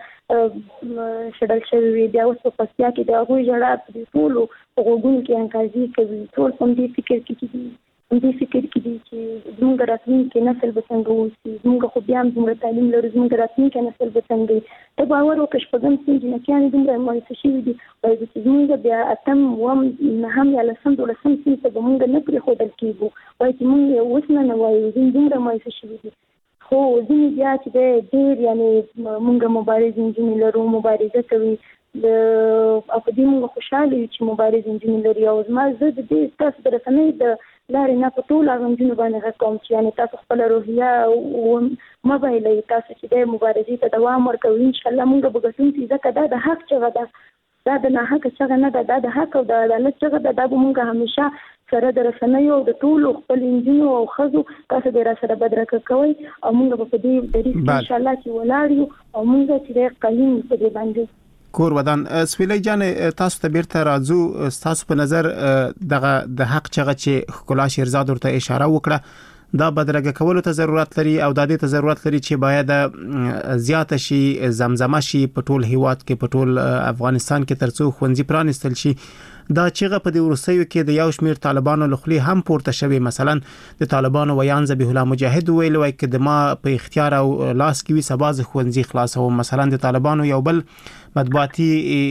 څخه شړل شوي وي بیا اوس په پکتیا کې د هغوی ژړا په دې ټولو په غوږونو کې انقاضي کوي ټول په همدې فکر کې چې دي همدې فکر کې دي چې زموږ راتلونکی نسل به څنګه اوسي زموږ خو بیا هم دومره تعلیم لرو زموږ راتلونکی نسل به څنګه وي ته باور وکړه شپږم صنف جنکیانې دومره مایوسه شوي دي وایي چې زموږ بیا اتم اووم نهم یا لسم دولسم صنف ته به موږ نه پرېښودل کېږو وایي چې موږ یې اوس نه نه وایو ځینې دومره مایوسه شوي دي خو ځینې بیا چې دی ډېر یعنې موږ مبارز نجونې لرو مبارزه کوي د او په دې موږ خوشحاله یو چې مبارز نجونې لري او زما زه د دې ستاسو د رسنیو د لارې نه په ټولو هغه نجونو باندې غږ کوم چې یعنې تاسو خپله روحیه مه بایلئ تاسو چې دی مبارزې ته دوام ورکوئ انشاءالله موږ به ګټونکي ځکه دا د حق چغه ده دا د ناحقه چغه نه ده دا د حق او د عدالت چغه ده دا به موږ همیشه سره د رسنیو او د ټولو خپل نجونو او ښځو تاسو دې راسره بدرګه کوئ او موږ به په دې دریځ کې انشاءالله چې ولاړ یو او موږ چې دی قلیم په دې باندې کور ودان سویلی جان تاسو ته بیرته راځو تاسو په نظر دغه د حق چغه چې ښکلا شیرزاد ورته اشاره وکړه دا بدرګه کولو ته ضرورت لري او د دې ته ضرورت لري چې باید زیات شي زمزمه شي په ټول هیواد کې په ټول افغانستان کې ترڅو ښوونځي پرانستل شي دا چیغه په دې ورسېو کې د یو شمیر طالبانو لخوا هم پورته شوی مثلا د طالبانو ویان ذبیح الله مجاهد ویل وای چې د ما په اختیار او لاس کې وي سبا ز خوندزي خلاص او مثلا د طالبانو یو بل مطبوعاتي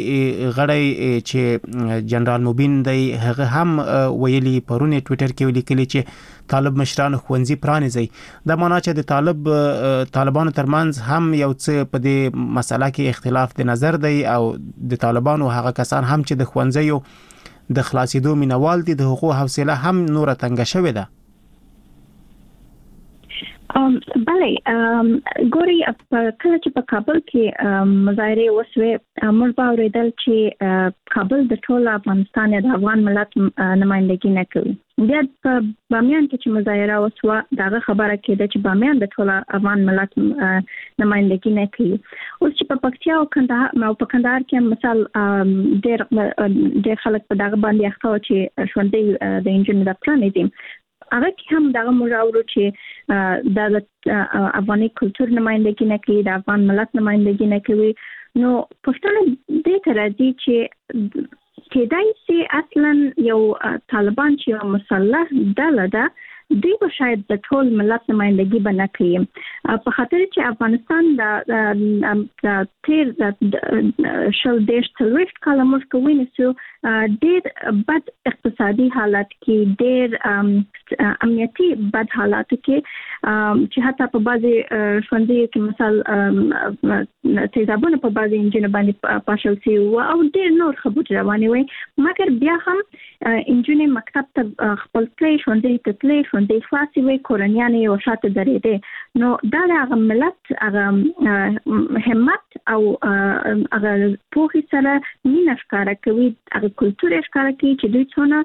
غړی چې جنرال مبین دی هغه هم ویلي پرونه ټوئیټر کې ولیکلی چې طالب مشران خوندزي پرانیزي دا معنی چې د طالب طالبانو ترمنځ هم یو څه په دې مسله کې اختلاف د نظر دی او د طالبانو هغه کسان هم چې د خوندزي د خلاصېدو مینوال دي د حقوق حوصله هم نور تنګ شوې ده ام بله ګوري کله چې په کابل کې مظاهره وسوه موږ باورېدل چې کابل د ټول افغانستان د افغان ملت نمائندګي نه کوي. بیا په بامیان کې چې مظاهره وسوه دغه خبره کېده چې بامیان د ټول افغان ملت نمائندګي نه کوي. اوس چې په پکتیا او کندهار او په کندهار کې مثال ډېر ډېر خلک په دغه باندې اخته چې ژوندۍ د انجن د پلان دي هغه کې هم دغه مجاورو چې د افغاني کلچر نمائندګي نه کوي د افغان ملت نمائندګي نه کوي نو پښتون دې تر دې چې کېدای شي اصلا یو طالبان چې مسلح ډله ده دوی به شاید د ټول ملت نمائندګي بنه کوي په خاطر چې افغانستان د تیر د شل دیش تلويشت کاله مخکې ونیسو ډېر بد اقتصادي حالت کې ډېر امنیتي بد حالات کې چې حتی په بعضي ښوونځیو کې مثال تیزابونه په بعضي انجنونو باندې پاشل شوي وو او ډېر نور خبرې روانې وې مګر بیا هم انجنې مکتب ته خپل تللی ښوونځي ته تللی ښوونځي خلاصې وې کورنیانې یې ورشاته درېدې نو دا د هغه ملت هغه همت او هغه پوهې سره مینه ښکاره کوي هغه کلتور یې ښکاره کوي چې دوی څونه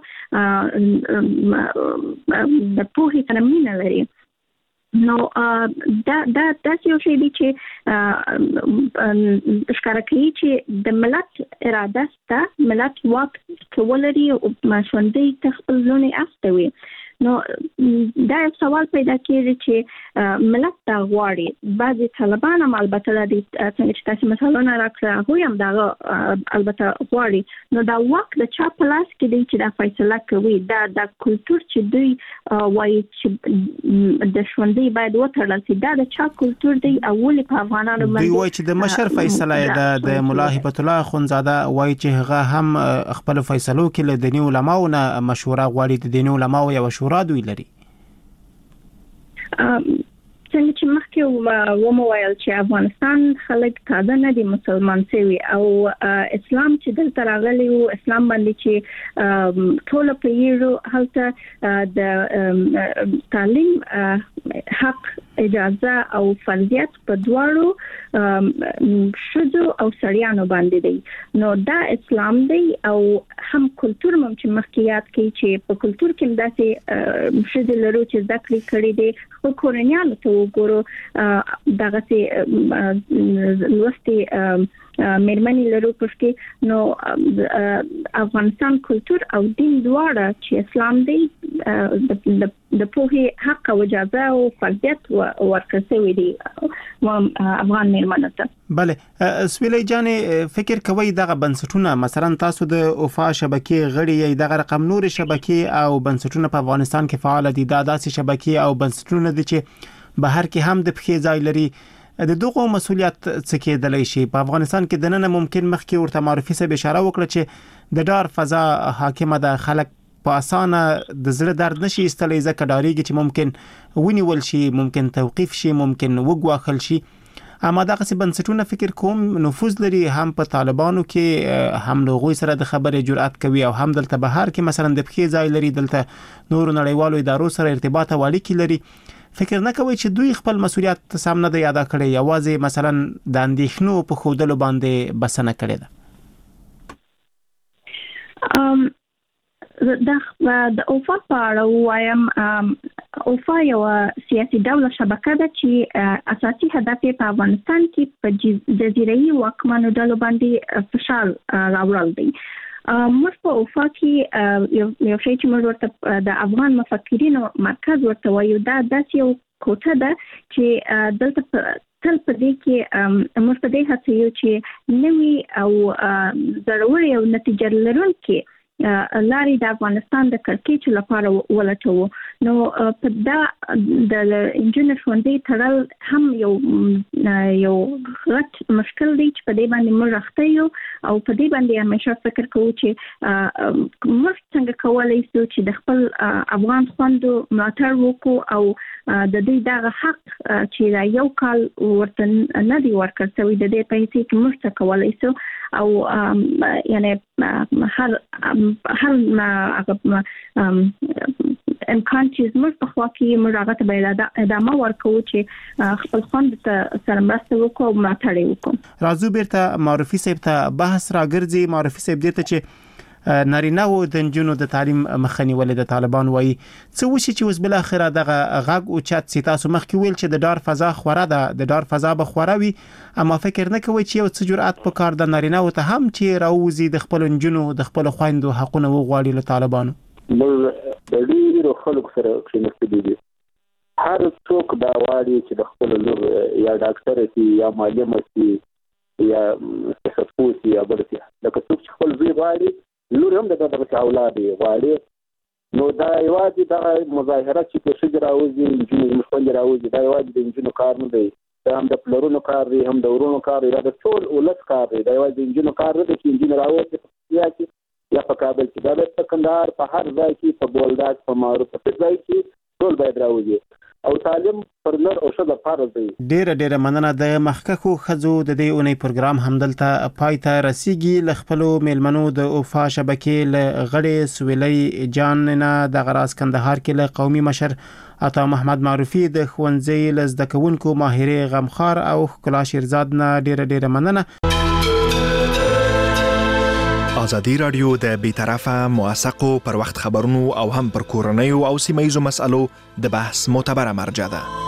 د پوهې سره مینه لري. نو دا دا داسې یو شی دی چې ښکاره کوي چې د ملت اراده شته ملت واک ولري او ژوندی ته خپل لوڼې استوي. نو دا یو سوال پیدا کېږي چې ملت دا غواړي بعضې طالبان هم البته دا دي څنګه چې تاسې مثالونه راکړه هغوی هم دغه البته غواړي نو دا واک د چا په لاس کې دی چې دا فیصله کوي دا د کلتور چې دوی وایي چې د ژوندۍ باید وتړل شي دا د چا کلتور دی او ولې په افغانانو باندې دوی وایي چې د مشر فیصله یې د ملا هبت الله اخندزاده وایي چې هغه هم خپل فیصلو کې له دیني علماو نه مشوره غواړي د دیني علماو یو شورا دوی لري. څنګه چې مخکې ومویل چې افغانستان خلک تازه نه دي مسلمان شوي او اسلام چې دلته راغلی و اسلام باندې چې ټول په یېرو هلته د تعلیم حق اجازه او فرضیت په دواړو ښځو او سړیانو باندې دی نو دا اسلام دی او هم کلتور مم چې مخکې یاد کړي چې په کلتور کې داسې ښځې لرو چې زده کړې کړې دي خو کورنیانو ته وګورو دغه سي لوستي مېرمنې لرو پښتې نو افغانستان کلتور او دین دواړه چې اسلام دی د پوهې حق او اجازه او فرضیت ورکړل دي افغان مېرمنو ته. بله سویلې جانې فکر کوي دغه بنسټونه مثلا تاسو د اوفا شبکې غړي یې دغه رقم نور شبکې او بنسټونه په افغانستان کې فعال دي دا داسې شبکې او بنسټونه دي چې بهر کې هم د پخې ځای لري د دغه مسولیت څه کېدلی شي په افغانستان کې د نن ممکن مخکې ورته معرفي سره اشاره وکړه چې د ډار فضا حاکمه د خلک په اسانه د زړه درد نشي استلې ځکه ډاریږي چې ممکن ونیول شي ممکن توقيف شي ممکن وګواخل شي اما دغه څه بنسټونه فکر کوم نفوذ لري هم په طالبانو کې هم لغوي سره د خبرې جرأت کوي او هم دلته بهر کې مثلا د پخې ځای لري دلته نور نړیوالو ادارو سره ارتباط او اړیکې لري فکر نه کوي چې دوی خپل مسولیت سم نه دی ادا کړی یوازې مثلا د اندېښنو په خودلو باندې بسنه کړې ده. د اوفا په اړه وایم اوفا یو سیاسي ډوله شبکه ده چې اساسي هدف یې په افغانستان کې په جزیره‌ای واکمنو ډلو باندې فشار راوړل دی. موږ په اوفا کې یو شی چې موږ ورته د افغان مفکرینو مرکز ورته وایو دا داسې یو کوټه ده چې دلته تل په دې کې موږ په دې هڅه یو چې نوي او ضروري او نتیجه لرونکي لاري د افغانستان د کړکېچ لپاره ولټوو نو په دا د انجنیر ښوونځي تړل هم یو یو غټ مشکل دی چې په دې باندې موږ راخته یو او په دې باندې همیشه فکر کوو چې موږ څنګه کولی شو چې د خپل افغان خویندو ملاتړ وکړو او د دې دغه حق چې یو کال ورته نه دی ورکړل شوی د دې په هیڅ کې موږ څه کولی شو او یعنی هر هر امکان چې زموږ په خوا کې موږ هغه ته به ادامه ورکوو چې خپل خوند سره مرسته وکړو او ملاتړ وکړو. راځو بیرته معرفي صاحب ته بحث راګرځي. معرفي صاحب دې ته چې نارینه و د نجونو د تعلیم مخنیول د طالبان وایي څه وشي چې اوس بل اخره دغه غږ او چت سي تاسو مخکې ویل چې د ډار فضا خوره ده د ډار فضا به خوره وي اما فکر نه کوي چې یو څه جرأت په کار د نارینه و ته هم چې راوځي د خپل نجونو د خپل خويندو حقونه وغواړي له طالبانو. د ډیرو خلکو سره کښینستلي دي. هر څوک دا وایي چې د خپل لور یا ډاکټر سي یا معلم سي یا سیاستپوه سي یا بل څه لکه څوک چې خپل زوی غواړي لور هم دغه اولاد غواړي. نو دا یوازې د مظاهره چې په شګ راوځي نجونې مخوند راوځي دا یوازې د نجونو کار نه دی. دا هم د پلرونو کار دی هم د ورونو کار دی دا د ټول ولس کار دی. دا یوازې د نجونو کار نه دی چې نجونې راوځي یا چې یا په کابل کې دا د کندهار په هر ځای کې په بولدک په معروف په ځای کې ټول باید راوځي او تعلیم پر نر او ښځه فرض دی. ډیره ډیره مننه. د مخکخو خزو د دې اونۍ پروګرام همدلته پای ته رسیږي. ل خپل میلمنو د اوفا شبکې ل غړې سویلۍ جان نه د غراس کندهار کې ل قومي مشر عطا محمد معروفي د خوندزي ل زده کوونکو ماهره غمخار او خلا شیرزاد نه ډیره ډیره مننه. ازادي رادیو د بیطرفه موثقو پر وخت خبرونو او هم پر کورنیو او سیمه ییزو مسالو د بحث معتبره مرجع ده.